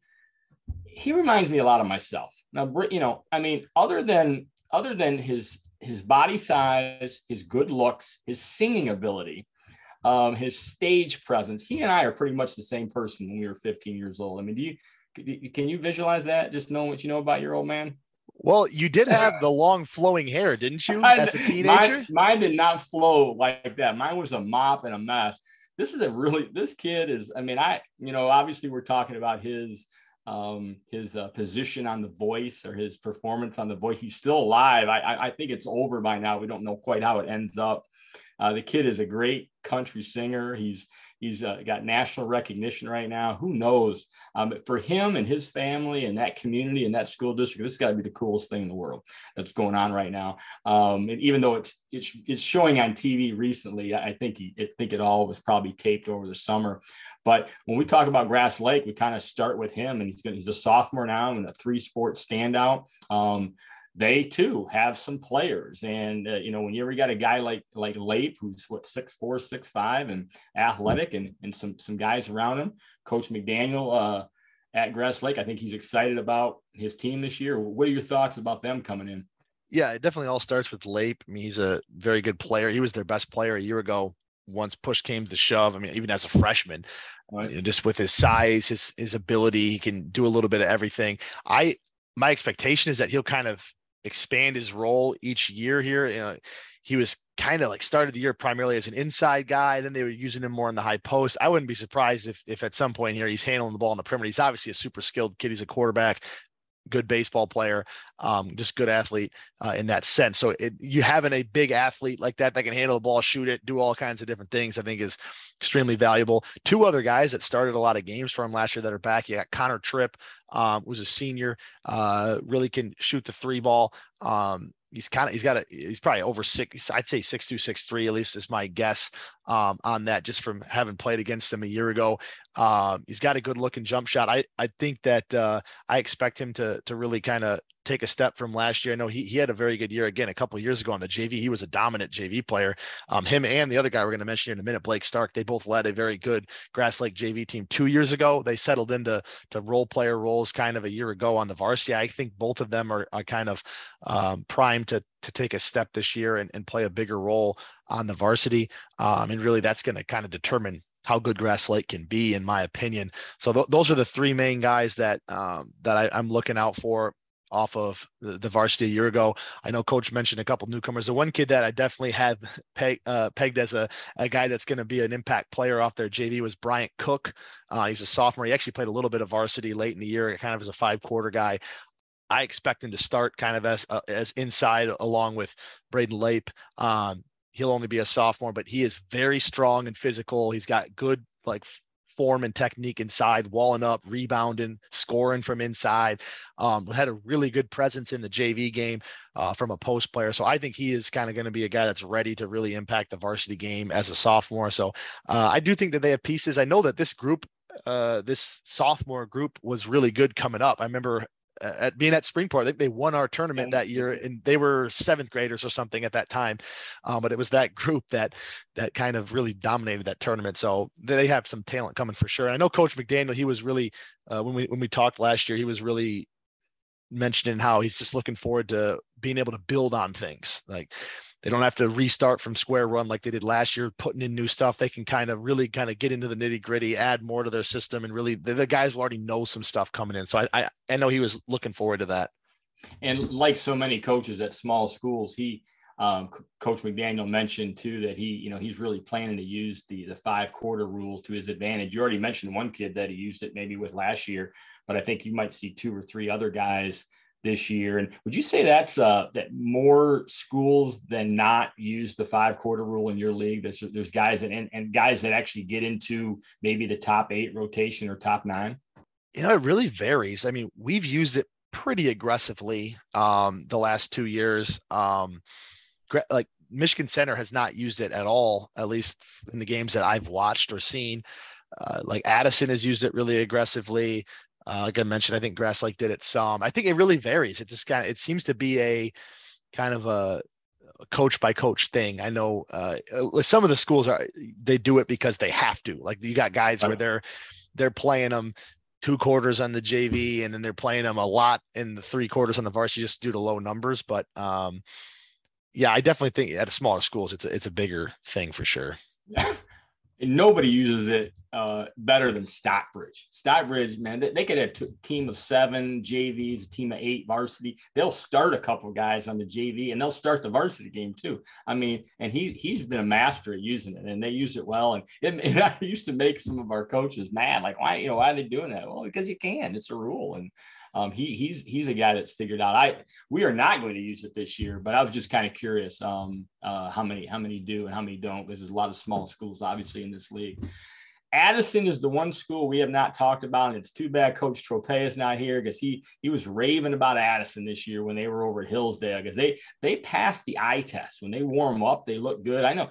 he reminds me a lot of myself. Now, you know, I mean, other than, other than his, his body size, his good looks, his singing ability, um, his stage presence, he and I are pretty much the same person when we were fifteen years old. I mean, do you, can you visualize that? Just knowing what you know about your old man? Well, you did have the long flowing hair, didn't you, as a teenager? Mine, mine did not flow like that. Mine was a mop and a mess. This is a really, this kid is, I mean, I, you know, obviously we're talking about his, um, his uh, position on The Voice, or his performance on The Voice. He's still alive. I, I, I think it's over by now. We don't know quite how it ends up. Uh, the kid is a great country singer. He's he's uh, got national recognition right now. Who knows? Um, but for him and his family and that community and that school district, this has got to be the coolest thing in the world that's going on right now. Um, and even though it's it's it's showing on T V recently, I think he, I think it all was probably taped over the summer. But when we talk about Grass Lake, we kind of start with him, and he's going he's a sophomore now and a three sport standout. Um, They too have some players, and uh, you know, when you ever got a guy like like Lape, who's what six four, six five, and athletic, and and some some guys around him, Coach McDaniel uh, at Grass Lake, I think he's excited about his team this year. What are your thoughts about them coming in? Yeah, it definitely all starts with Lape. I mean, he's a very good player. He was their best player a year ago once push came to shove. I mean, even as a freshman, right. You know, just with his size, his his ability, he can do a little bit of everything. I my expectation is that he'll kind of expand his role each year here. You know, he was kind of like started the year primarily as an inside guy. Then they were using him more in the high post. I wouldn't be surprised if, if at some point here, he's handling the ball in the perimeter. He's obviously a super skilled kid. He's a quarterback, good baseball player, um, just good athlete uh, in that sense. So it, you having a big athlete like that, that can handle the ball, shoot it, do all kinds of different things, I think is extremely valuable. Two other guys that started a lot of games for him last year that are back. You got Connor Tripp, um, who's a senior, uh, really can shoot the three ball. Um, he's kind of, he's got a, he's probably over six, I'd say six, two, six, three, at least is my guess um, on that, just from having played against him a year ago. Um, he's got a good looking jump shot. I, I think that uh, I expect him to, to really kind of take a step from last year. I know he, he had a very good year again, a couple of years ago on the J V. He was a dominant J V player. Um, him and the other guy we're going to mention here in a minute, Blake Stark, they both led a very good Grass Lake J V team two years ago. They settled into to role player roles kind of a year ago on the varsity. I think both of them are, are kind of um, primed to, to take a step this year and, and play a bigger role on the varsity. Um, and really that's going to kind of determine how good Grass Lake can be, in my opinion. So th- those are the three main guys that, um, that I, I'm looking out for off of the, the varsity a year ago. I know Coach mentioned a couple newcomers. The one kid that I definitely had peg, uh, pegged as a, a guy that's going to be an impact player off their J V was Bryant Cook. Uh, he's a sophomore. He actually played a little bit of varsity late in the year, kind of as a five quarter guy. I expect him to start kind of as, uh, as inside along with Braden Lape. Um, he'll only be a sophomore, but he is very strong and physical. He's got good, like form and technique inside, walling up, rebounding, scoring from inside. Um, had a really good presence in the J V game uh, from a post player. So I think he is kind of going to be a guy that's ready to really impact the varsity game as a sophomore. So uh, I do think that they have pieces. I know that this group, uh, this sophomore group was really good coming up. I remember at being at Springport, they, they won our tournament that year, and they were seventh graders or something at that time. Um, but it was that group that that kind of really dominated that tournament. So they have some talent coming for sure. And I know Coach McDaniel, he was really uh, when we when we talked last year, he was really mentioning how he's just looking forward to being able to build on things. Like they don't have to restart from square one like they did last year, putting in new stuff. They can kind of really kind of get into the nitty gritty, add more to their system. And really the, the guys will already know some stuff coming in. So I, I, I know he was looking forward to that. And like so many coaches at small schools, he, um, Coach McDaniel mentioned too, that he, you know, he's really planning to use the, the five quarter rule to his advantage. You already mentioned one kid that he used it maybe with last year, but I think you might see two or three other guys this year. And would you say that's uh, that more schools than not use the five quarter rule in your league? There's there's guys that and, and guys that actually get into maybe the top eight rotation or top nine. You know, it really varies. I mean, we've used it pretty aggressively um, the last two years. Um, like Michigan Center has not used it at all, at least in the games that I've watched or seen. Uh, like Addison has used it really aggressively. Uh, like I mentioned, I think Grass Lake did it some. I think it really varies. It just kind of, it seems to be a kind of a, a coach by coach thing. I know uh, some of the schools are, they do it because they have to. Like you got guys where they're, they're playing them two quarters on the J V and then they're playing them a lot in the three quarters on the varsity just due to low numbers. But um, yeah, I definitely think at smaller schools, it's a, it's a bigger thing for sure. And nobody uses it uh, better than Stockbridge. Stockbridge, man, they, they could have a team of seven J Vs, a team of eight varsity. They'll start a couple of guys on the J V, and they'll start the varsity game too. I mean, and he he's been a master at using it, and they use it well. And it, it used to make some of our coaches mad, like, why, you know, why are they doing that? Well, because you can. It's a rule, and um, he he's he's a guy that's figured out. I we are not going to use it this year, but I was just kind of curious um, uh, how many how many do and how many don't, because there's a lot of small schools obviously in this league. Addison is the one school we have not talked about, and it's too bad Coach Trope is not here, because he he was raving about Addison this year when they were over at Hillsdale, because they they passed the eye test. When they warm up, they look good. I know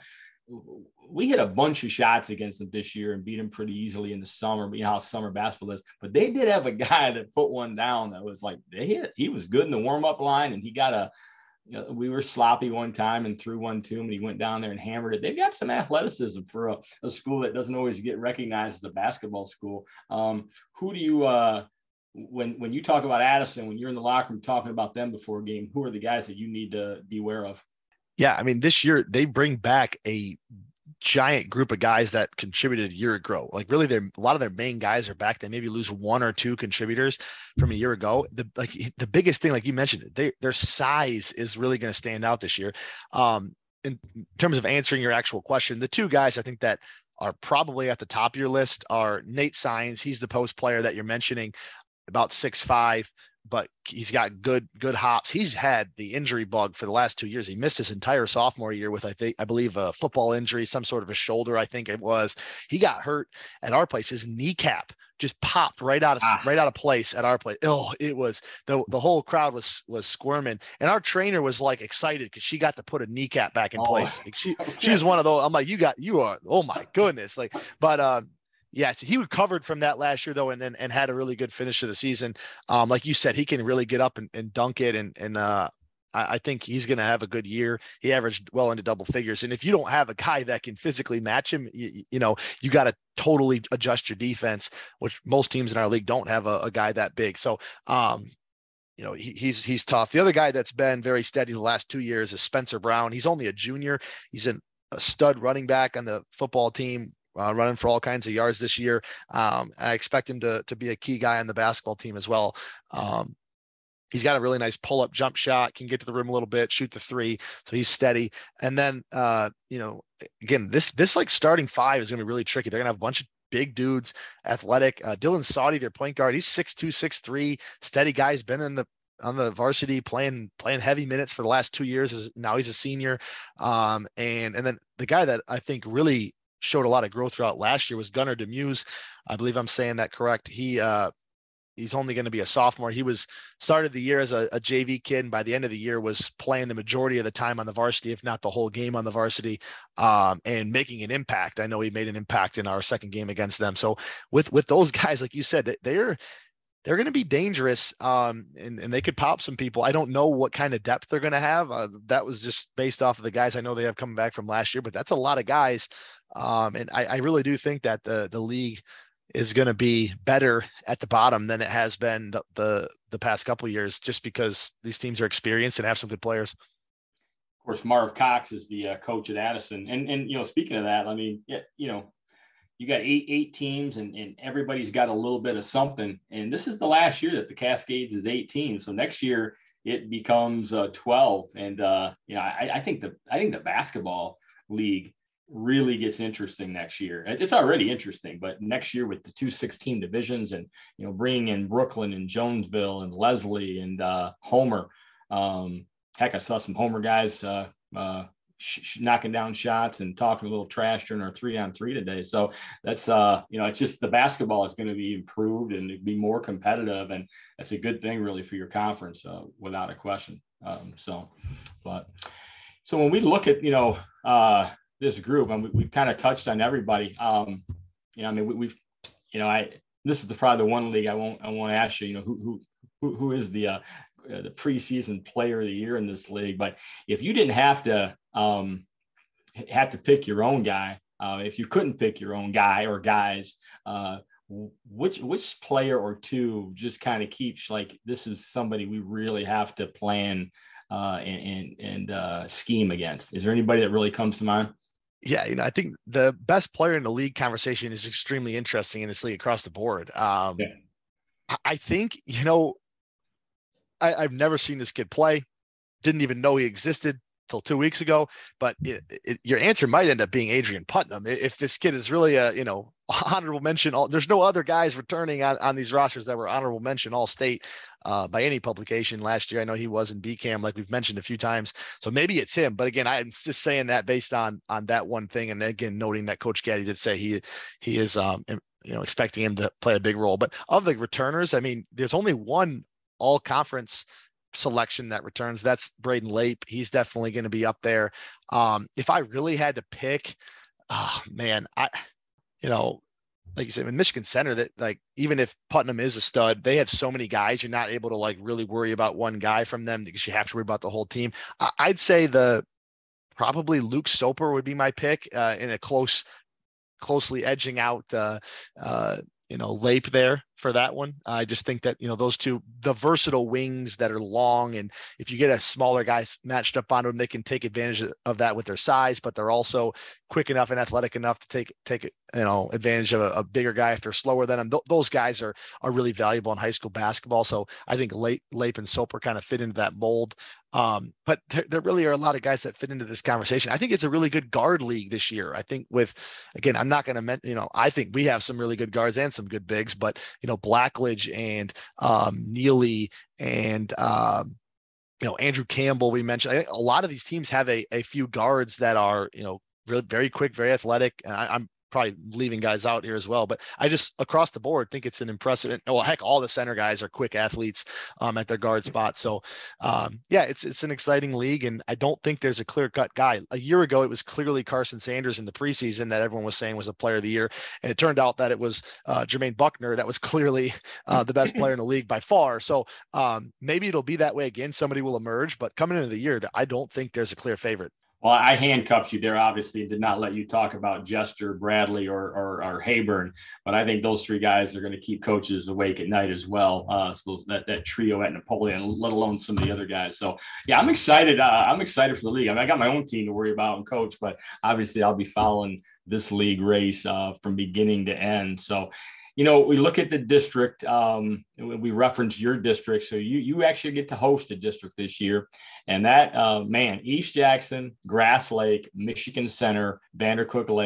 we hit a bunch of shots against them this year and beat them pretty easily in the summer, but you know how summer basketball is. But they did have a guy that put one down that was like, they hit, he was good in the warm-up line, and he got a, you know, we were sloppy one time and threw one to him, and he went down there and hammered it. They've got some athleticism for a, a school that doesn't always get recognized as a basketball school. Um, who do you, uh, when when you talk about Addison, when you're in the locker room talking about them before a game, who are the guys that you need to be aware of? Yeah, I mean, this year they bring back a giant group of guys that contributed a year ago. Like really, they're a lot of their main guys are back. They maybe lose one or two contributors from a year ago. The like the biggest thing, like you mentioned, they their size is really going to stand out this year. Um, in terms of answering your actual question, the two guys I think that are probably at the top of your list are Nate Sines. He's the post player that you're mentioning, about six five. But he's got good, good hops. He's had the injury bug for the last two years. He missed his entire sophomore year with, I think, I believe a football injury, some sort of a shoulder. I think it was, he got hurt at our place. His kneecap just popped right out of, ah. right out of place at our place. Oh, it was the, the whole crowd was, was squirming. And our trainer was like excited because she got to put a kneecap back in oh. place. Like she, okay. she was one of those. I'm like, you got, you are, oh my goodness. Like, but, um, yeah, so he recovered from that last year though, and then and had a really good finish of the season. Um, like you said, he can really get up and, and dunk it, and and uh, I, I think he's going to have a good year. He averaged well into double figures, and if you don't have a guy that can physically match him, you, you know you got to totally adjust your defense, which most teams in our league don't have a, a guy that big. So, um, you know, he, he's he's tough. The other guy that's been very steady the last two years is Spencer Brown. He's only a junior. He's an, a stud running back on the football team. Uh, running for all kinds of yards this year. Um, I expect him to to be a key guy on the basketball team as well. Um, he's got a really nice pull-up jump shot, can get to the rim a little bit, shoot the three, so he's steady. And then, uh, you know, again, this this like starting five is going to be really tricky. They're going to have a bunch of big dudes, athletic. Uh, Dylan Saudi, their point guard, he's six two, six three, steady guy. He's been in the on the varsity playing playing heavy minutes for the last two years. Is now he's a senior. Um, and and then the guy that I think really showed a lot of growth throughout last year was Gunnar Demuse. I believe I'm saying that correct. He, uh, he's only going to be a sophomore. He was started the year as a, a J V kid, and by the end of the year was playing the majority of the time on the varsity, if not the whole game on the varsity, um, and making an impact. I know he made an impact in our second game against them. So with with those guys, like you said, they're they're going to be dangerous, um, and, and they could pop some people. I don't know what kind of depth they're going to have. Uh, that was just based off of the guys I know they have coming back from last year, but that's a lot of guys. Um, and I, I really do think that the the league is going to be better at the bottom than it has been the the, the past couple of years, just because these teams are experienced and have some good players. Of course, Marv Cox is the uh, coach at Addison. And, and, you know, speaking of that, I mean, yeah, you know, you got eight, eight teams and, and everybody's got a little bit of something. And this is the last year that the Cascades is eighteen. So next year it becomes uh, twelve. And, uh, you know, I, I think the, I think the basketball league really gets interesting next year. It's already interesting, but next year with the two sixteen divisions and, you know, bringing in Brooklyn and Jonesville and Leslie and uh, Homer. Um, heck, I saw some Homer guys uh, uh, sh- sh- knocking down shots and talking a little trash during our three on three today. So that's, uh, you know, it's just the basketball is going to be improved and be more competitive. And that's a good thing really for your conference uh, without a question. Um, so, but so when we look at, you know, uh, this group, and we, we've kind of touched on everybody. Um, you know, I mean, we, we've, you know, I this is the probably the one league I won't I won't ask you. You know, who who who, who is the uh, the preseason player of the year in this league? But if you didn't have to um, have to pick your own guy, uh, if you couldn't pick your own guy or guys, uh, which which player or two just kind of keeps like this is somebody we really have to plan uh, and and, and uh, scheme against? Is there anybody that really comes to mind? Yeah, you know, I think the best player in the league conversation is extremely interesting in this league across the board. Um, yeah. I think, you know, I, I've never seen this kid play, didn't even know he existed till two weeks ago, but it, it, your answer might end up being Adrian Putnam. If this kid is really a, you know, honorable mention, all, there's no other guys returning on, on these rosters that were honorable mention all state uh, by any publication last year. I know he was in B CAM, like we've mentioned a few times. So maybe it's him, but again, I'm just saying that based on, on that one thing. And again, noting that Coach Gaddy did say he, he is, um, you know, expecting him to play a big role, but of the returners, I mean, there's only one all conference selection that returns. That's Braden Lape. He's definitely going to be up there. Um, if I really had to pick, oh man, I, you know, like you said, in Michigan Center, that like, even if Putnam is a stud, they have so many guys, you're not able to like really worry about one guy from them because you have to worry about the whole team. I, I'd say the, probably Luke Soper would be my pick uh, in a close, closely edging out, uh, uh, you know, Lape there for that one. I just think that, you know, those two, the versatile wings that are long, and if you get a smaller guy matched up on them, they can take advantage of that with their size, but they're also quick enough and athletic enough to take, take, you know, advantage of a, a bigger guy if they're slower than them. Th- those guys are, are really valuable in high school basketball. So I think Lape, Lape and Soper kind of fit into that mold. Um, but there, there really are a lot of guys that fit into this conversation. I think it's a really good guard league this year. I think with, again, I'm not going to mention, you know, I think we have some really good guards and some good bigs, but, you know, Blackledge and um, Neely and, um, you know, Andrew Campbell, we mentioned, I think a lot of these teams have a, a few guards that are, you know, really very quick, very athletic. And I, I'm probably leaving guys out here as well, but I just across the board think it's an impressive, well, heck, all the center guys are quick athletes um, at their guard spot. So um, yeah, it's, it's an exciting league. And I don't think there's a clear cut guy. A year ago, it was clearly Carson Sanders in the preseason that everyone was saying was a player of the year. And it turned out that it was uh, Jermaine Buckner that was clearly uh, the best player in the league by far. So um, maybe it'll be that way again. Somebody will emerge, but coming into the year, I don't think there's a clear favorite. Well, I handcuffed you there, obviously, and did not let you talk about Jester, Bradley, or, or, or Hayburn. But I think those three guys are going to keep coaches awake at night as well. Uh, so those, that that trio at Napoleon, let alone some of the other guys. So yeah, I'm excited. Uh, I'm excited for the league. I mean, I got my own team to worry about and coach, but obviously, I'll be following this league race uh, from beginning to end. So. You know, we look at the district, um, we reference your district. So you you actually get to host a district this year. And that, uh, man, East Jackson, Grass Lake, Michigan Center, Vandercook Lake,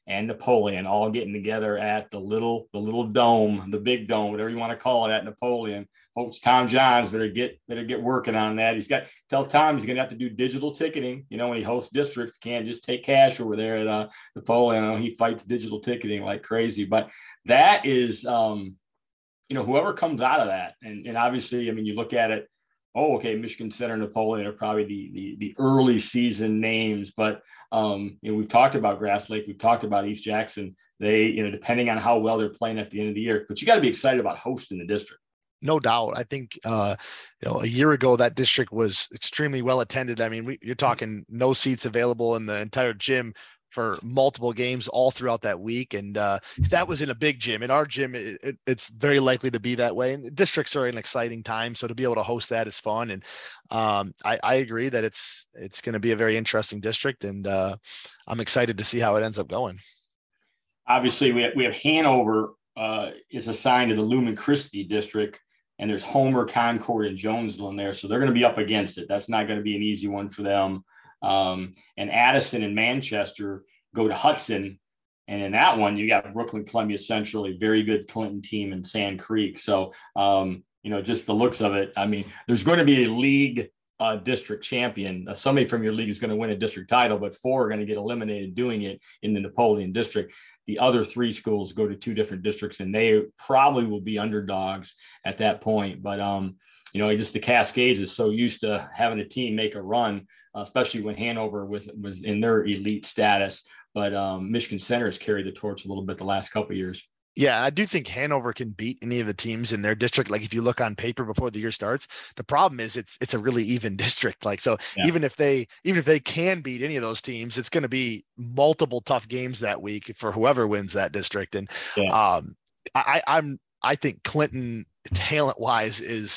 and Napoleon all getting together at the little the little dome, the big dome, whatever you want to call it, at Napoleon. Coach Tom Johns better get better get working on that. He's got tell Tom he's going to have to do digital ticketing. You know, when he hosts districts, can't just take cash over there at uh, Napoleon. You know, he fights digital ticketing like crazy. But that is, um, you know, whoever comes out of that, and and obviously, I mean, you look at it. Oh, okay. Michigan Center, Napoleon are probably the the, the early season names, but um, you know, we've talked about Grass Lake, we've talked about East Jackson. They, you know, depending on how well they're playing at the end of the year, but you got to be excited about hosting the district. No doubt. I think, uh, you know, a year ago, that district was extremely well attended. I mean, we, you're talking no seats available in the entire gym for multiple games all throughout that week. And uh, that was in a big gym. In our gym, it, it, it's very likely to be that way. And districts are an exciting time. So to be able to host that is fun. And um, I, I agree that it's, it's going to be a very interesting district. And uh, I'm excited to see how it ends up going. Obviously, we have, we have Hanover uh, is assigned to the Lumen Christi district. And there's Homer, Concord, and Jonesville in there. So they're going to be up against it. That's not going to be an easy one for them. Um, and Addison and Manchester go to Hudson. And in that one, you got Brooklyn, Columbia Central, a very good Clinton team, and Sand Creek. So, um, you know, just the looks of it. I mean, there's going to be a league uh, district champion. Uh, somebody from your league is going to win a district title, but four are going to get eliminated doing it in the Napoleon district. The other three schools go to two different districts, and they probably will be underdogs at that point. But, um, you know, just the Cascades is so used to having a team make a run, uh, especially when Hanover was was in their elite status. But um, Michigan Center has carried the torch a little bit the last couple of years. Yeah, I do think Hanover can beat any of the teams in their district. Like if you look on paper before the year starts, the problem is it's it's a really even district. Like so, yeah. even if they even if they can beat any of those teams, it's going to be multiple tough games that week for whoever wins that district. And yeah. um, I, I'm I think Clinton talent wise is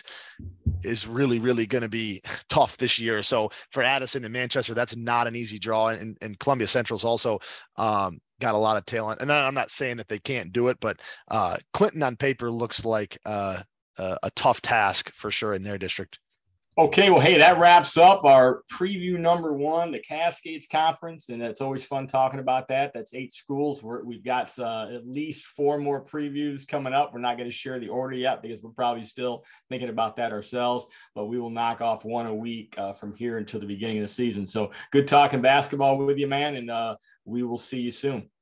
is really really going to be tough this year. So for Addison and Manchester, that's not an easy draw. And, and Columbia Central is also um, got a lot of talent. And I'm not saying that they can't do it, but uh, Clinton on paper looks like uh, a, a tough task for sure in their district. Okay, well, hey, that wraps up our preview number one, the Cascades Conference, and it's always fun talking about that. That's eight schools. We're, we've got uh, at least four more previews coming up. We're not going to share the order yet because we're probably still thinking about that ourselves, but we will knock off one a week uh, from here until the beginning of the season. So good talking basketball with you, man, and uh, we will see you soon.